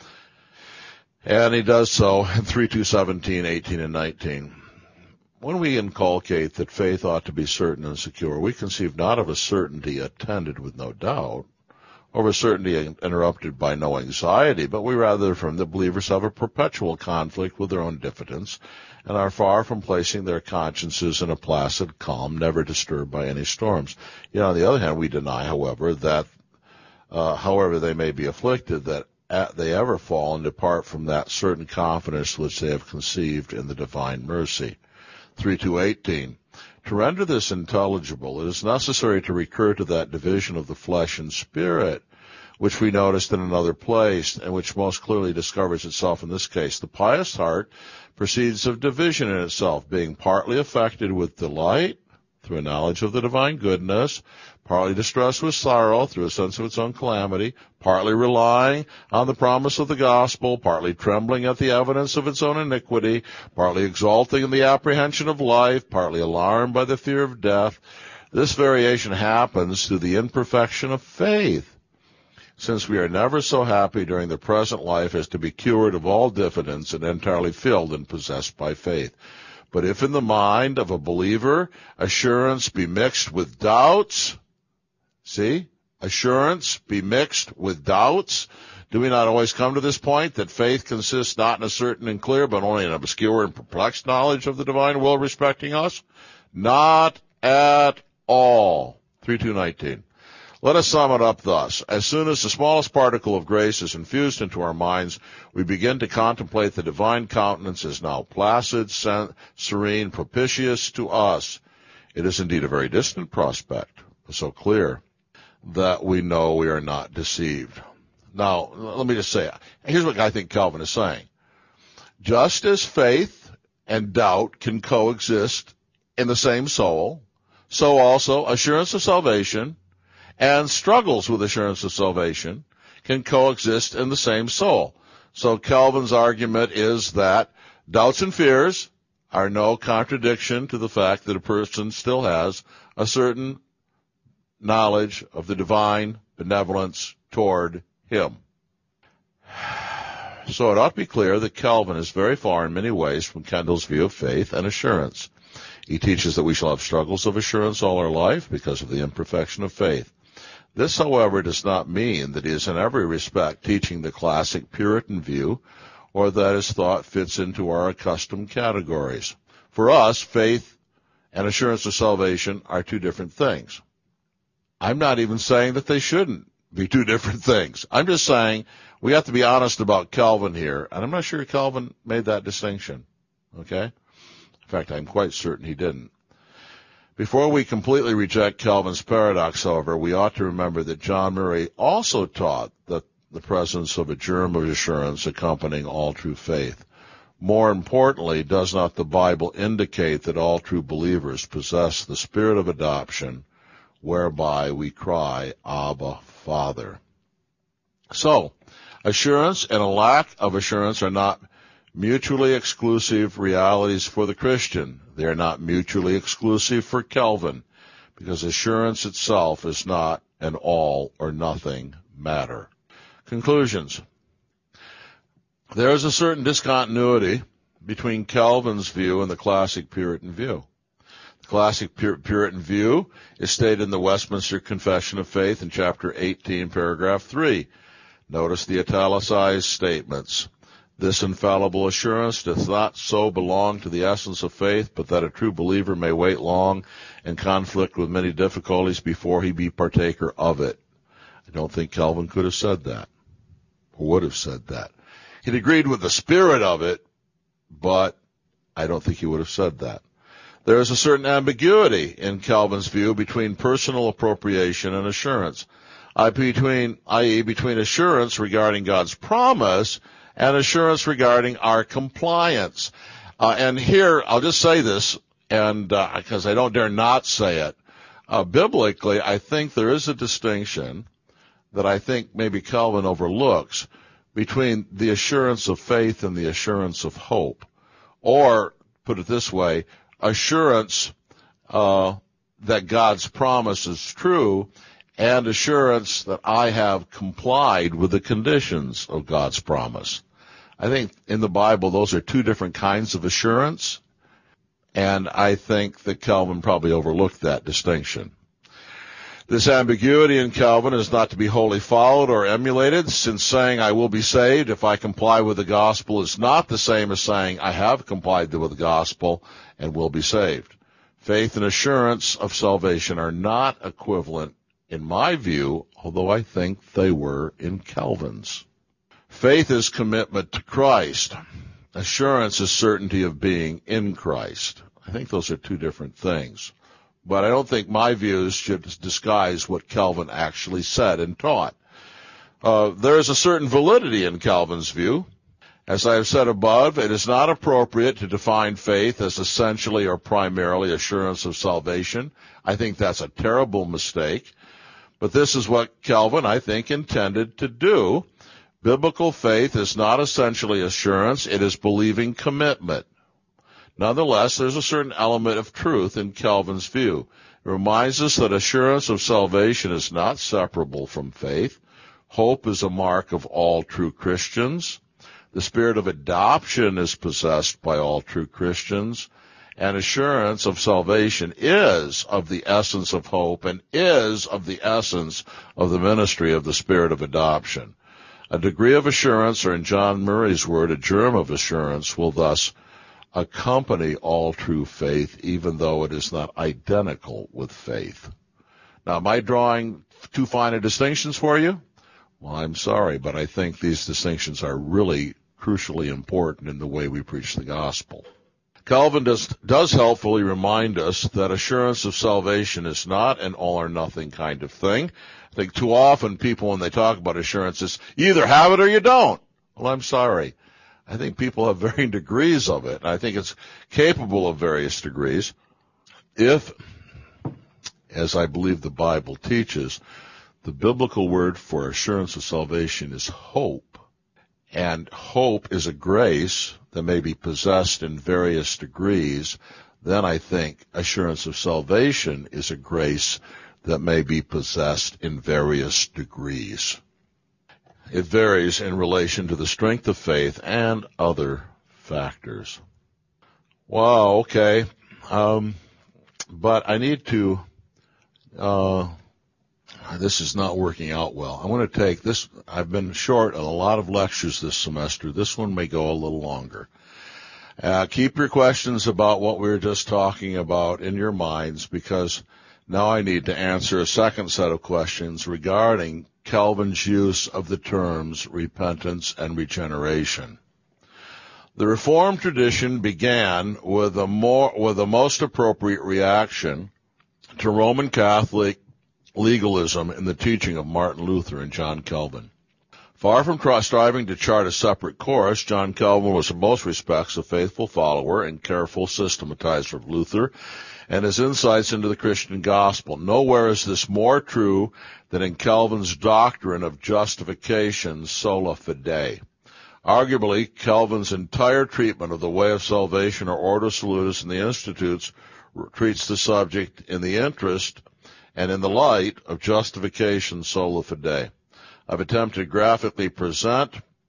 And he does so in 3:17, 18, and 19. When we inculcate that faith ought to be certain and secure, we conceive not of a certainty attended with no doubt, or of a certainty interrupted by no anxiety, but we rather from the believers have a perpetual conflict with their own diffidence, and are far from placing their consciences in a placid calm, never disturbed by any storms. Yet on the other hand, we deny, however, that, however they may be afflicted, that they ever fall and depart from that certain confidence which they have conceived in the divine mercy. 3:18. To render this intelligible, it is necessary to recur to that division of the flesh and spirit, which we noticed in another place, and which most clearly discovers itself in this case. The pious heart proceeds of division in itself, being partly affected with delight, through a knowledge of the divine goodness, partly distressed with sorrow, through a sense of its own calamity, partly relying on the promise of the gospel, partly trembling at the evidence of its own iniquity, partly exulting in the apprehension of life, partly alarmed by the fear of death. This variation happens through the imperfection of faith, since we are never so happy during the present life as to be cured of all diffidence and entirely filled and possessed by faith. But if in the mind of a believer assurance be mixed with doubts, assurance be mixed with doubts, do we not always come to this point that faith consists not in a certain and clear, but only in an obscure and perplexed knowledge of the divine will respecting us? Not at all. 3:2:19. Let us sum it up thus. As soon as the smallest particle of grace is infused into our minds, we begin to contemplate the divine countenance as now placid, serene, propitious to us. It is indeed a very distant prospect, but so clear that we know we are not deceived. Now, let me just say, here's what I think Calvin is saying. Just as faith and doubt can coexist in the same soul, so also assurance of salvation and struggles with assurance of salvation can coexist in the same soul. So Calvin's argument is that doubts and fears are no contradiction to the fact that a person still has a certain knowledge of the divine benevolence toward him. So it ought to be clear that Calvin is very far in many ways from Kendall's view of faith and assurance. He teaches that we shall have struggles of assurance all our life because of the imperfection of faith. This, however, does not mean that he is in every respect teaching the classic Puritan view, or that his thought fits into our accustomed categories. For us, faith and assurance of salvation are two different things. I'm not even saying that they shouldn't be two different things. I'm just saying we have to be honest about Calvin here, and I'm not sure Calvin made that distinction. Okay? In fact, I'm quite certain he didn't. Before we completely reject Calvin's paradox, however, we ought to remember that John Murray also taught that the presence of a germ of assurance accompanying all true faith. More importantly, does not the Bible indicate that all true believers possess the spirit of adoption, whereby we cry, Abba, Father? So, assurance and a lack of assurance are not mutually exclusive realities for the Christian. They are not mutually exclusive for Calvin, because assurance itself is not an all or nothing matter. Conclusions. There is a certain discontinuity between Calvin's view and the classic Puritan view. The classic Puritan view is stated in the Westminster Confession of Faith in chapter 18, paragraph 3. Notice the italicized statements. This infallible assurance doth not so belong to the essence of faith, but that a true believer may wait long and conflict with many difficulties before he be partaker of it. I don't think Calvin could have said that, or would have said that. He'd agreed with the spirit of it, but I don't think he would have said that. There is a certain ambiguity in Calvin's view between personal appropriation and assurance, i.e. between assurance regarding God's promise and assurance regarding our compliance. And here, I'll just say this, and because I don't dare not say it, biblically, I think there is a distinction that I think maybe Calvin overlooks between the assurance of faith and the assurance of hope. Or, put it this way, assurance that God's promise is true, and assurance that I have complied with the conditions of God's promise. I think in the Bible those are two different kinds of assurance, and I think that Calvin probably overlooked that distinction. This ambiguity in Calvin is not to be wholly followed or emulated, since saying I will be saved if I comply with the gospel is not the same as saying I have complied with the gospel and will be saved. Faith and assurance of salvation are not equivalent in my view, although I think they were in Calvin's. Faith is commitment to Christ. Assurance is certainty of being in Christ. I think those are two different things. But I don't think my views should disguise what Calvin actually said and taught. There is a certain validity in Calvin's view. As I have said above, it is not appropriate to define faith as essentially or primarily assurance of salvation. I think that's a terrible mistake. But this is what Calvin, I think, intended to do. Biblical faith is not essentially assurance. It is believing commitment. Nonetheless, there's a certain element of truth in Calvin's view. It reminds us that assurance of salvation is not separable from faith. Hope is a mark of all true Christians. The spirit of adoption is possessed by all true Christians. And assurance of salvation is of the essence of hope and is of the essence of the ministry of the spirit of adoption. A degree of assurance, or in John Murray's word, a germ of assurance, will thus accompany all true faith, even though it is not identical with faith. Now, am I drawing too fine a distinctions for you? Well, I'm sorry, but I think these distinctions are really crucially important in the way we preach the gospel. Calvin does helpfully remind us that assurance of salvation is not an all-or-nothing kind of thing. I think too often people, when they talk about assurance, is you either have it or you don't. Well, I'm sorry. I think people have varying degrees of it. I think it's capable of various degrees. If, as I believe the Bible teaches, the biblical word for assurance of salvation is hope, and hope is a grace that may be possessed in various degrees, then I think assurance of salvation is a grace that may be possessed in various degrees. It varies in relation to the strength of faith and other factors. Wow, okay. But I need to, this is not working out well. I want to take this, I've been short on a lot of lectures this semester. This one may go a little longer. Keep your questions about what we were just talking about in your minds, because now I need to answer a second set of questions regarding Calvin's use of the terms repentance and regeneration. The Reformed tradition began with the most appropriate reaction to Roman Catholic legalism in the teaching of Martin Luther and John Calvin. Far from striving to chart a separate course, John Calvin was in most respects a faithful follower and careful systematizer of Luther and his insights into the Christian gospel. Nowhere is this more true than in Calvin's doctrine of justification sola fide. Arguably, Calvin's entire treatment of the way of salvation, or Ordo Salutis, and the Institutes treats the subject in the interest and in the light of justification sola fide. I've attempted to graphically present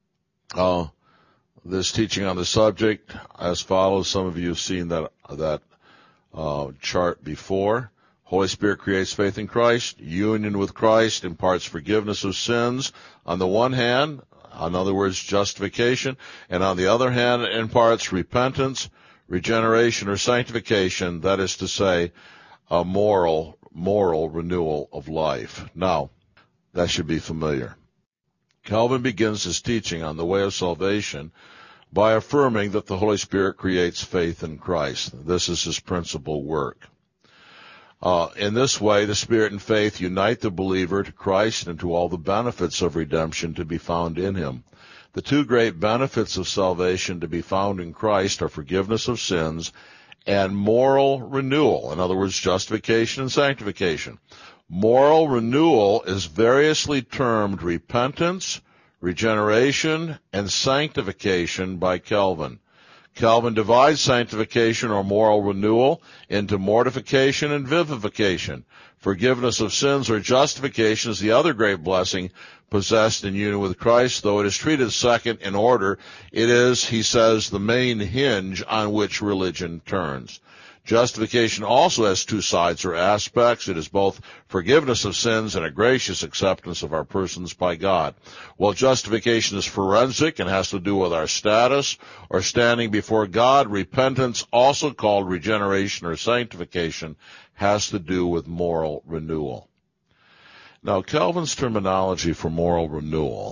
this teaching on the subject as follows. Some of you have seen that chart before. Holy Spirit creates faith in Christ. Union with Christ imparts forgiveness of sins on the one hand, in other words, justification, and on the other hand, it imparts repentance, regeneration, or sanctification, that is to say, a moral renewal of life. Now, that should be familiar. Calvin begins his teaching on the way of salvation by affirming that the Holy Spirit creates faith in Christ. This is his principal work. In this way, the Spirit and faith unite the believer to Christ and to all the benefits of redemption to be found in him. The two great benefits of salvation to be found in Christ are forgiveness of sins and moral renewal, in other words, justification and sanctification. Moral renewal is variously termed repentance, regeneration, and sanctification by Calvin. Calvin divides sanctification or moral renewal into mortification and vivification. Forgiveness of sins or justification is the other great blessing possessed in union with Christ, though it is treated second in order. It is, he says, the main hinge on which religion turns. Justification also has two sides or aspects. It is both forgiveness of sins and a gracious acceptance of our persons by God. While justification is forensic and has to do with our status or standing before God, repentance, also called regeneration or sanctification, has to do with moral renewal. Now, Calvin's terminology for moral renewal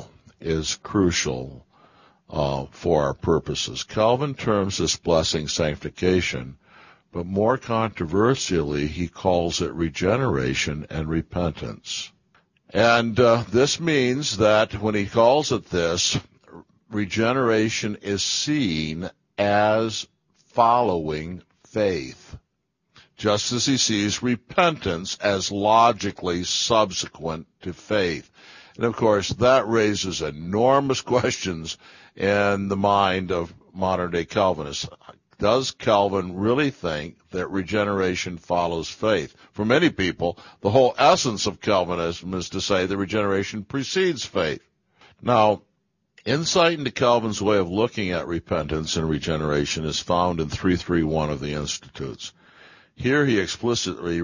is crucial for our purposes. Calvin terms this blessing sanctification, but more controversially, he calls it regeneration and repentance. And this means that when he calls it this, regeneration is seen as following faith, just as he sees repentance as logically subsequent to faith. And of course, that raises enormous questions in the mind of modern-day Calvinists. Does Calvin really think that regeneration follows faith? For many people, the whole essence of Calvinism is to say that regeneration precedes faith. Now, insight into Calvin's way of looking at repentance and regeneration is found in 331 of the Institutes. Here he explicitly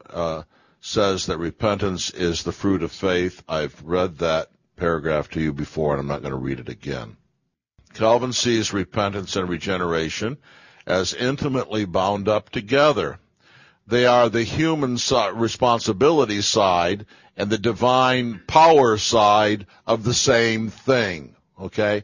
says that repentance is the fruit of faith. I've read that paragraph to you before, and I'm not going to read it again. Calvin sees repentance and regeneration as intimately bound up together. They are the human responsibility side and the divine power side of the same thing. Okay?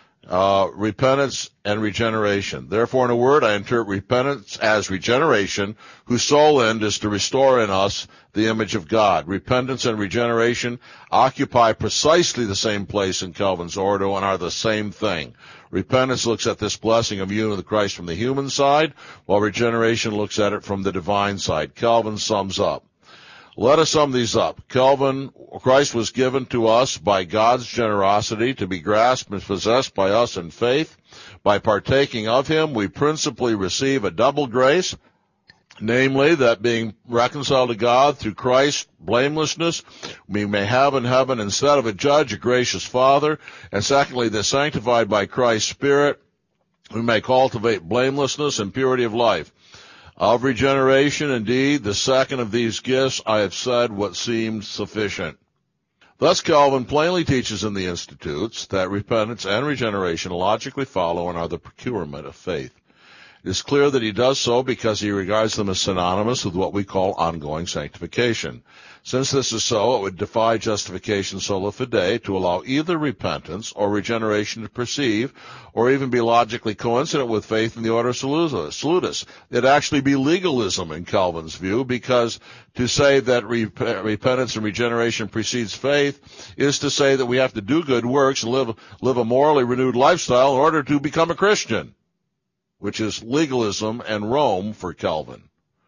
Repentance and regeneration. Therefore, in a word, I interpret repentance as regeneration, whose sole end is to restore in us the image of God. Repentance and regeneration occupy precisely the same place in Calvin's ordo and are the same thing. Repentance looks at this blessing of union with Christ from the human side, while regeneration looks at it from the divine side. Calvin sums up. Let us sum these up. Christ was given to us by God's generosity to be grasped and possessed by us in faith. By partaking of him, we principally receive a double grace, namely that being reconciled to God through Christ's blamelessness, we may have in heaven instead of a judge, a gracious Father, and secondly, that sanctified by Christ's Spirit, we may cultivate blamelessness and purity of life. Of regeneration, indeed, the second of these gifts, I have said what seemed sufficient. Thus, Calvin plainly teaches in the Institutes that repentance and regeneration logically follow and are the procurement of faith. It is clear that he does so because he regards them as synonymous with what we call ongoing sanctification. Since this is so, it would defy justification sola fide to allow either repentance or regeneration to precede, or even be logically coincident with faith in the order salutis. It'd actually be legalism in Calvin's view, because to say that repentance and regeneration precedes faith is to say that we have to do good works and live a morally renewed lifestyle in order to become a Christian, which is legalism and Rome for Calvin.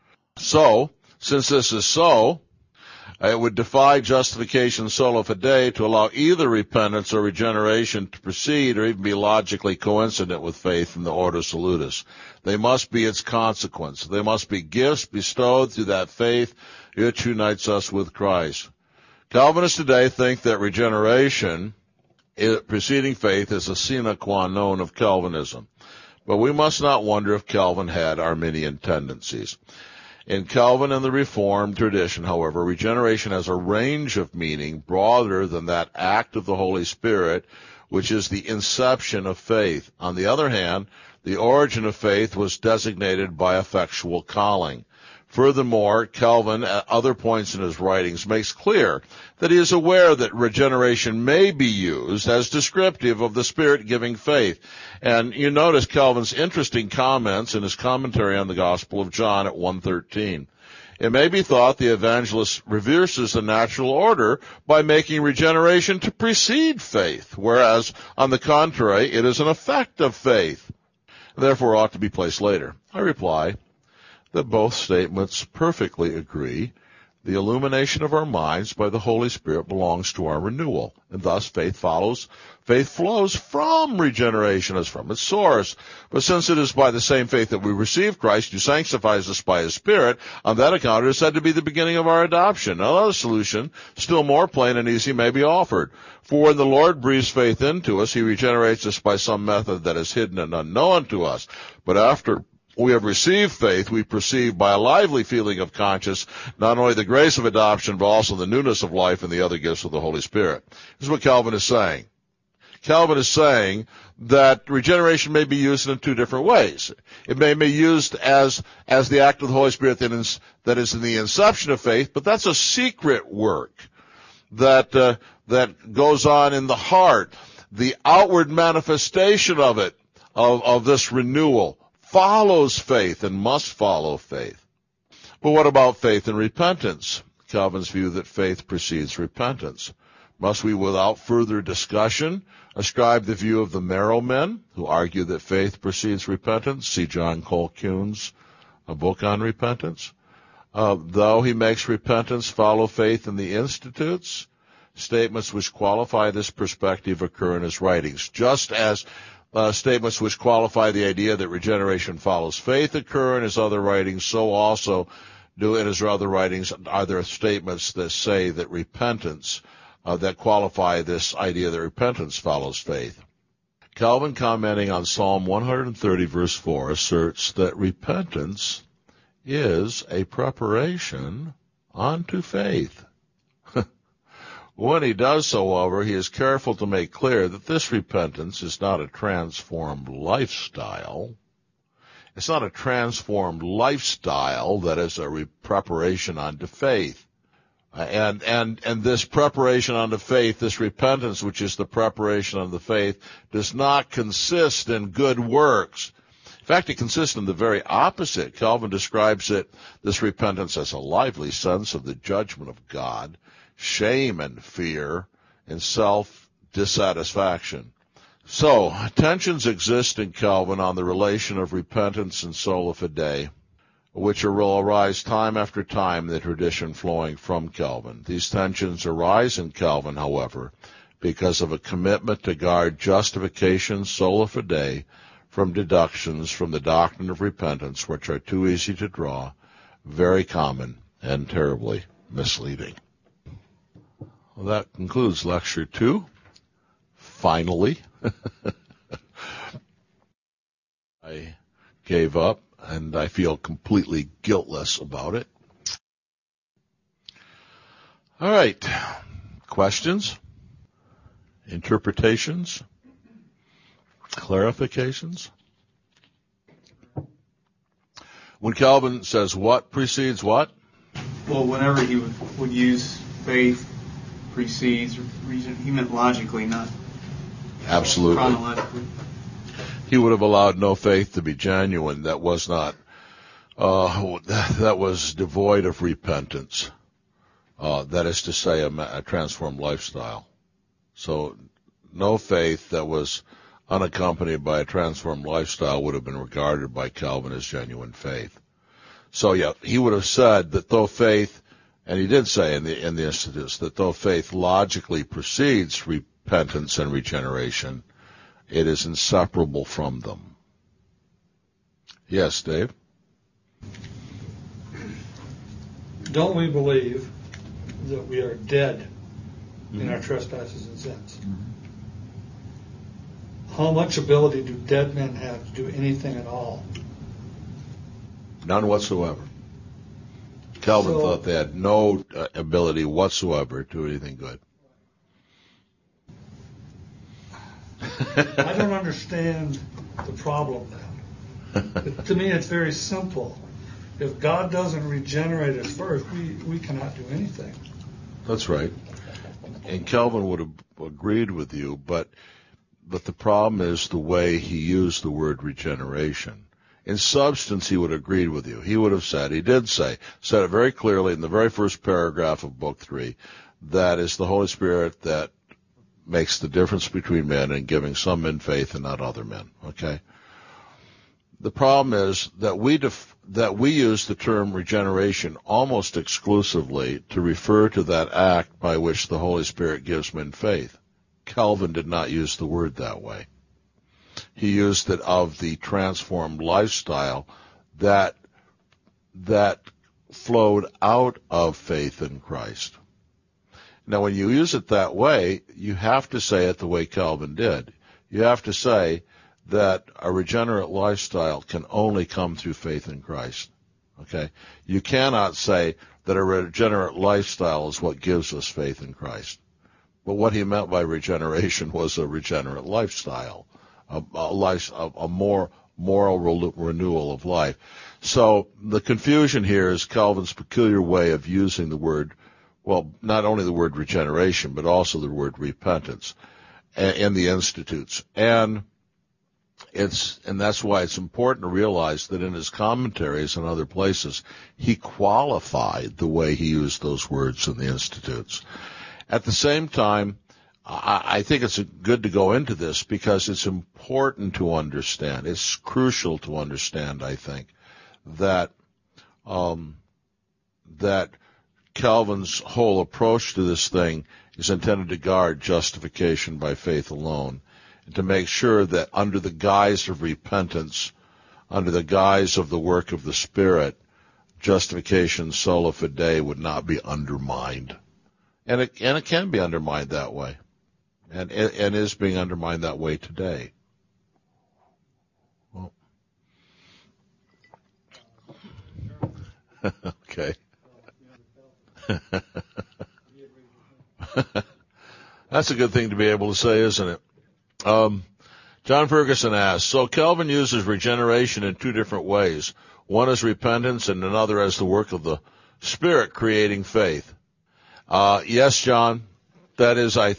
So, since this is so, it would defy justification sola fide to allow either repentance or regeneration to precede or even be logically coincident with faith in the ordo salutis. They must be its consequence. They must be gifts bestowed through that faith which unites us with Christ. Calvinists today think that regeneration, preceding faith, is a sine qua non of Calvinism. But we must not wonder if Calvin had Arminian tendencies. In Calvin and the Reformed tradition, however, regeneration has a range of meaning broader than that act of the Holy Spirit, which is the inception of faith. On the other hand, the origin of faith was designated by effectual calling. Furthermore, Calvin, at other points in his writings, makes clear that he is aware that regeneration may be used as descriptive of the Spirit-giving faith. And you notice Calvin's interesting comments in his commentary on the Gospel of John at 1:13. It may be thought the evangelist reverses the natural order by making regeneration to precede faith, whereas, on the contrary, it is an effect of faith, and therefore ought to be placed later. I reply that both statements perfectly agree. The illumination of our minds by the Holy Spirit belongs to our renewal, and thus faith flows from regeneration as from its source. But since it is by the same faith that we receive Christ, who sanctifies us by his Spirit, on that account it is said to be the beginning of our adoption. Another solution, still more plain and easy, may be offered. For when the Lord breathes faith into us, he regenerates us by some method that is hidden and unknown to us. But after we have received faith, we perceive by a lively feeling of conscience not only the grace of adoption, but also the newness of life and the other gifts of the Holy Spirit. This is what Calvin is saying. Calvin is saying that regeneration may be used in two different ways. It may be used as the act of the Holy Spirit that is in the inception of faith, but that's a secret work that that goes on in the heart, the outward manifestation of it, of this renewal, follows faith and must follow faith. But what about faith and repentance? Calvin's view that faith precedes repentance. Must we, without further discussion, ascribe the view of the Merrowmen, who argue that faith precedes repentance? See John Cole Kuhn's book on repentance. Though he makes repentance follow faith in the Institutes, statements which qualify this perspective occur in his writings, just as statements which qualify the idea that regeneration follows faith occur in his other writings, so also do in his other writings are there statements that say that repentance, that qualify this idea that repentance follows faith. Calvin, commenting on Psalm 130 verse 4, asserts that repentance is a preparation unto faith. When he does so, however, he is careful to make clear that this repentance is not a transformed lifestyle. It's not a transformed lifestyle that is a preparation unto faith. And this preparation unto faith, this repentance, which is the preparation unto faith, does not consist in good works. In fact, it consists in the very opposite. Calvin describes this repentance, as a lively sense of the judgment of God, shame and fear, and self-dissatisfaction. So, tensions exist in Calvin on the relation of repentance and sola fide, which will arise time after time in the tradition flowing from Calvin. These tensions arise in Calvin, however, because of a commitment to guard justification sola fide from deductions from the doctrine of repentance, which are too easy to draw, very common, and terribly misleading. Well, that concludes Lecture 2. Finally, I gave up, and I feel completely guiltless about it. All right. Questions? Interpretations? Clarifications? When Calvin says what precedes what? Well, whenever he would use faith precedes reason, he meant logically, not absolutely chronologically. He would have allowed no faith to be genuine that was not that was devoid of repentance. That is to say, a transformed lifestyle. So, no faith that was unaccompanied by a transformed lifestyle would have been regarded by Calvin as genuine faith. So, yeah, he would have said that though faith, and he did say in the Institutes, that though faith logically precedes repentance and regeneration, it is inseparable from them. Yes, Dave? Don't we believe that we are dead in our trespasses and sins? How much ability do dead men have to do anything at all? None whatsoever. Calvin thought they had no ability whatsoever to do anything good. I don't understand the problem then. To me, it's very simple. If God doesn't regenerate us first, we cannot do anything. That's right. And Calvin would have agreed with you, but the problem is the way he used the word regeneration. In substance, he would have agreed with you. He would have said it very clearly in the very first paragraph of Book 3, that is the Holy Spirit that makes the difference between men and giving some men faith and not other men. Okay? The problem is that we use the term regeneration almost exclusively to refer to that act by which the Holy Spirit gives men faith. Calvin did not use the word that way. He used it of the transformed lifestyle that flowed out of faith in Christ. Now, when you use it that way, you have to say it the way Calvin did. You have to say that a regenerate lifestyle can only come through faith in Christ. Okay? You cannot say that a regenerate lifestyle is what gives us faith in Christ. But what he meant by regeneration was a regenerate lifestyle, a more moral renewal of life. So the confusion here is Calvin's peculiar way of using the word well, not only the word regeneration, but also the word repentance in the Institutes. And that's why it's important to realize that in his commentaries and other places, he qualified the way he used those words in the Institutes. At the same time, I think it's good to go into this because it's important to understand. It's crucial to understand, I think, that Calvin's whole approach to this thing is intended to guard justification by faith alone, and to make sure that under the guise of repentance, under the guise of the work of the Spirit, justification sola fide would not be undermined. And it can be undermined that way, and is being undermined that way today. Well. Okay. That's a good thing to be able to say, isn't it? John Ferguson asks, so Calvin uses regeneration in two different ways. One is repentance and another as the work of the Spirit creating faith. Yes, John, that is, I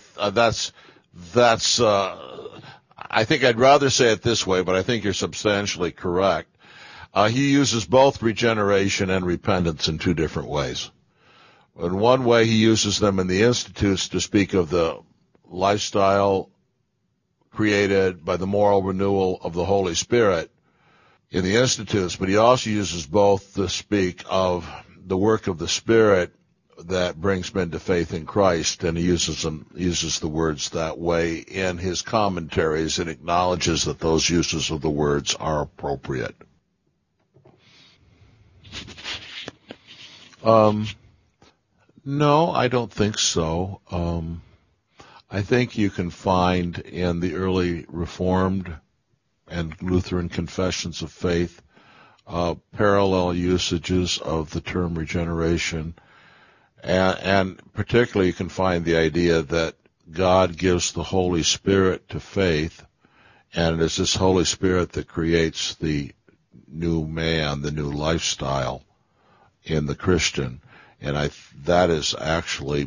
think I'd rather say it this way, but I think you're substantially correct. He uses both regeneration and repentance in two different ways. In one way, he uses them in the Institutes to speak of the lifestyle created by the moral renewal of the Holy Spirit in the Institutes, but he also uses both to speak of the work of the Spirit that brings men to faith in Christ, and he uses the words that way in his commentaries and acknowledges that those uses of the words are appropriate. No, I don't think so. I think you can find in the early Reformed and Lutheran confessions of faith parallel usages of the term regeneration, and particularly you can find the idea that God gives the Holy Spirit to faith, and it's this Holy Spirit that creates the new man, the new lifestyle in the Christian. And that is actually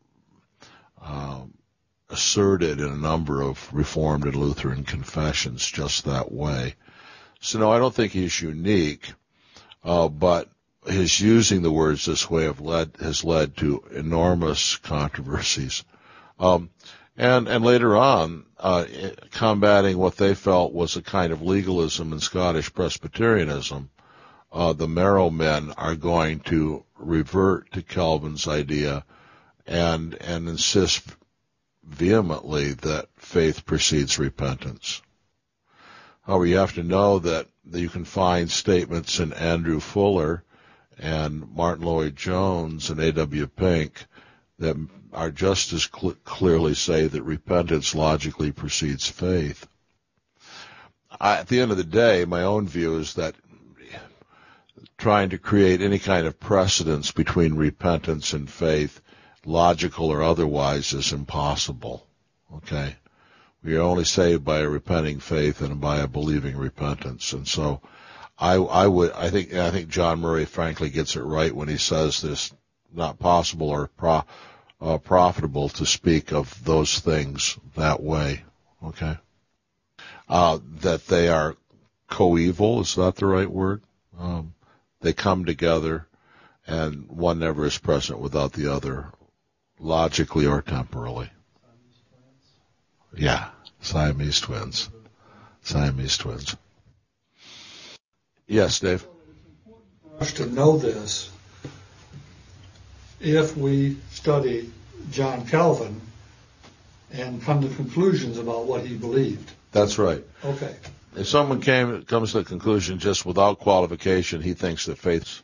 asserted in a number of Reformed and Lutheran confessions just that way. So no, I don't think he's unique, but his using the words this way has led to enormous controversies. And later on, combating what they felt was a kind of legalism in Scottish Presbyterianism, the Marrow men are going to revert to Calvin's idea and insist vehemently that faith precedes repentance. However, you have to know that you can find statements in Andrew Fuller and Martin Lloyd-Jones and A.W. Pink that are just as clearly say that repentance logically precedes faith. At the end of the day, my own view is that trying to create any kind of precedence between repentance and faith, logical or otherwise, is impossible. Okay? We are only saved by a repenting faith and by a believing repentance. And so I think John Murray frankly gets it right when he says this not possible or profitable to speak of those things that way. Okay? That they are coeval, is that the right word? They come together, and one never is present without the other, logically or temporally. Yeah, Siamese twins. Siamese twins. Yes, Dave? It's important for us to know this if we study John Calvin and come to conclusions about what he believed. That's right. Okay. If someone comes to the conclusion just without qualification, he thinks that faith's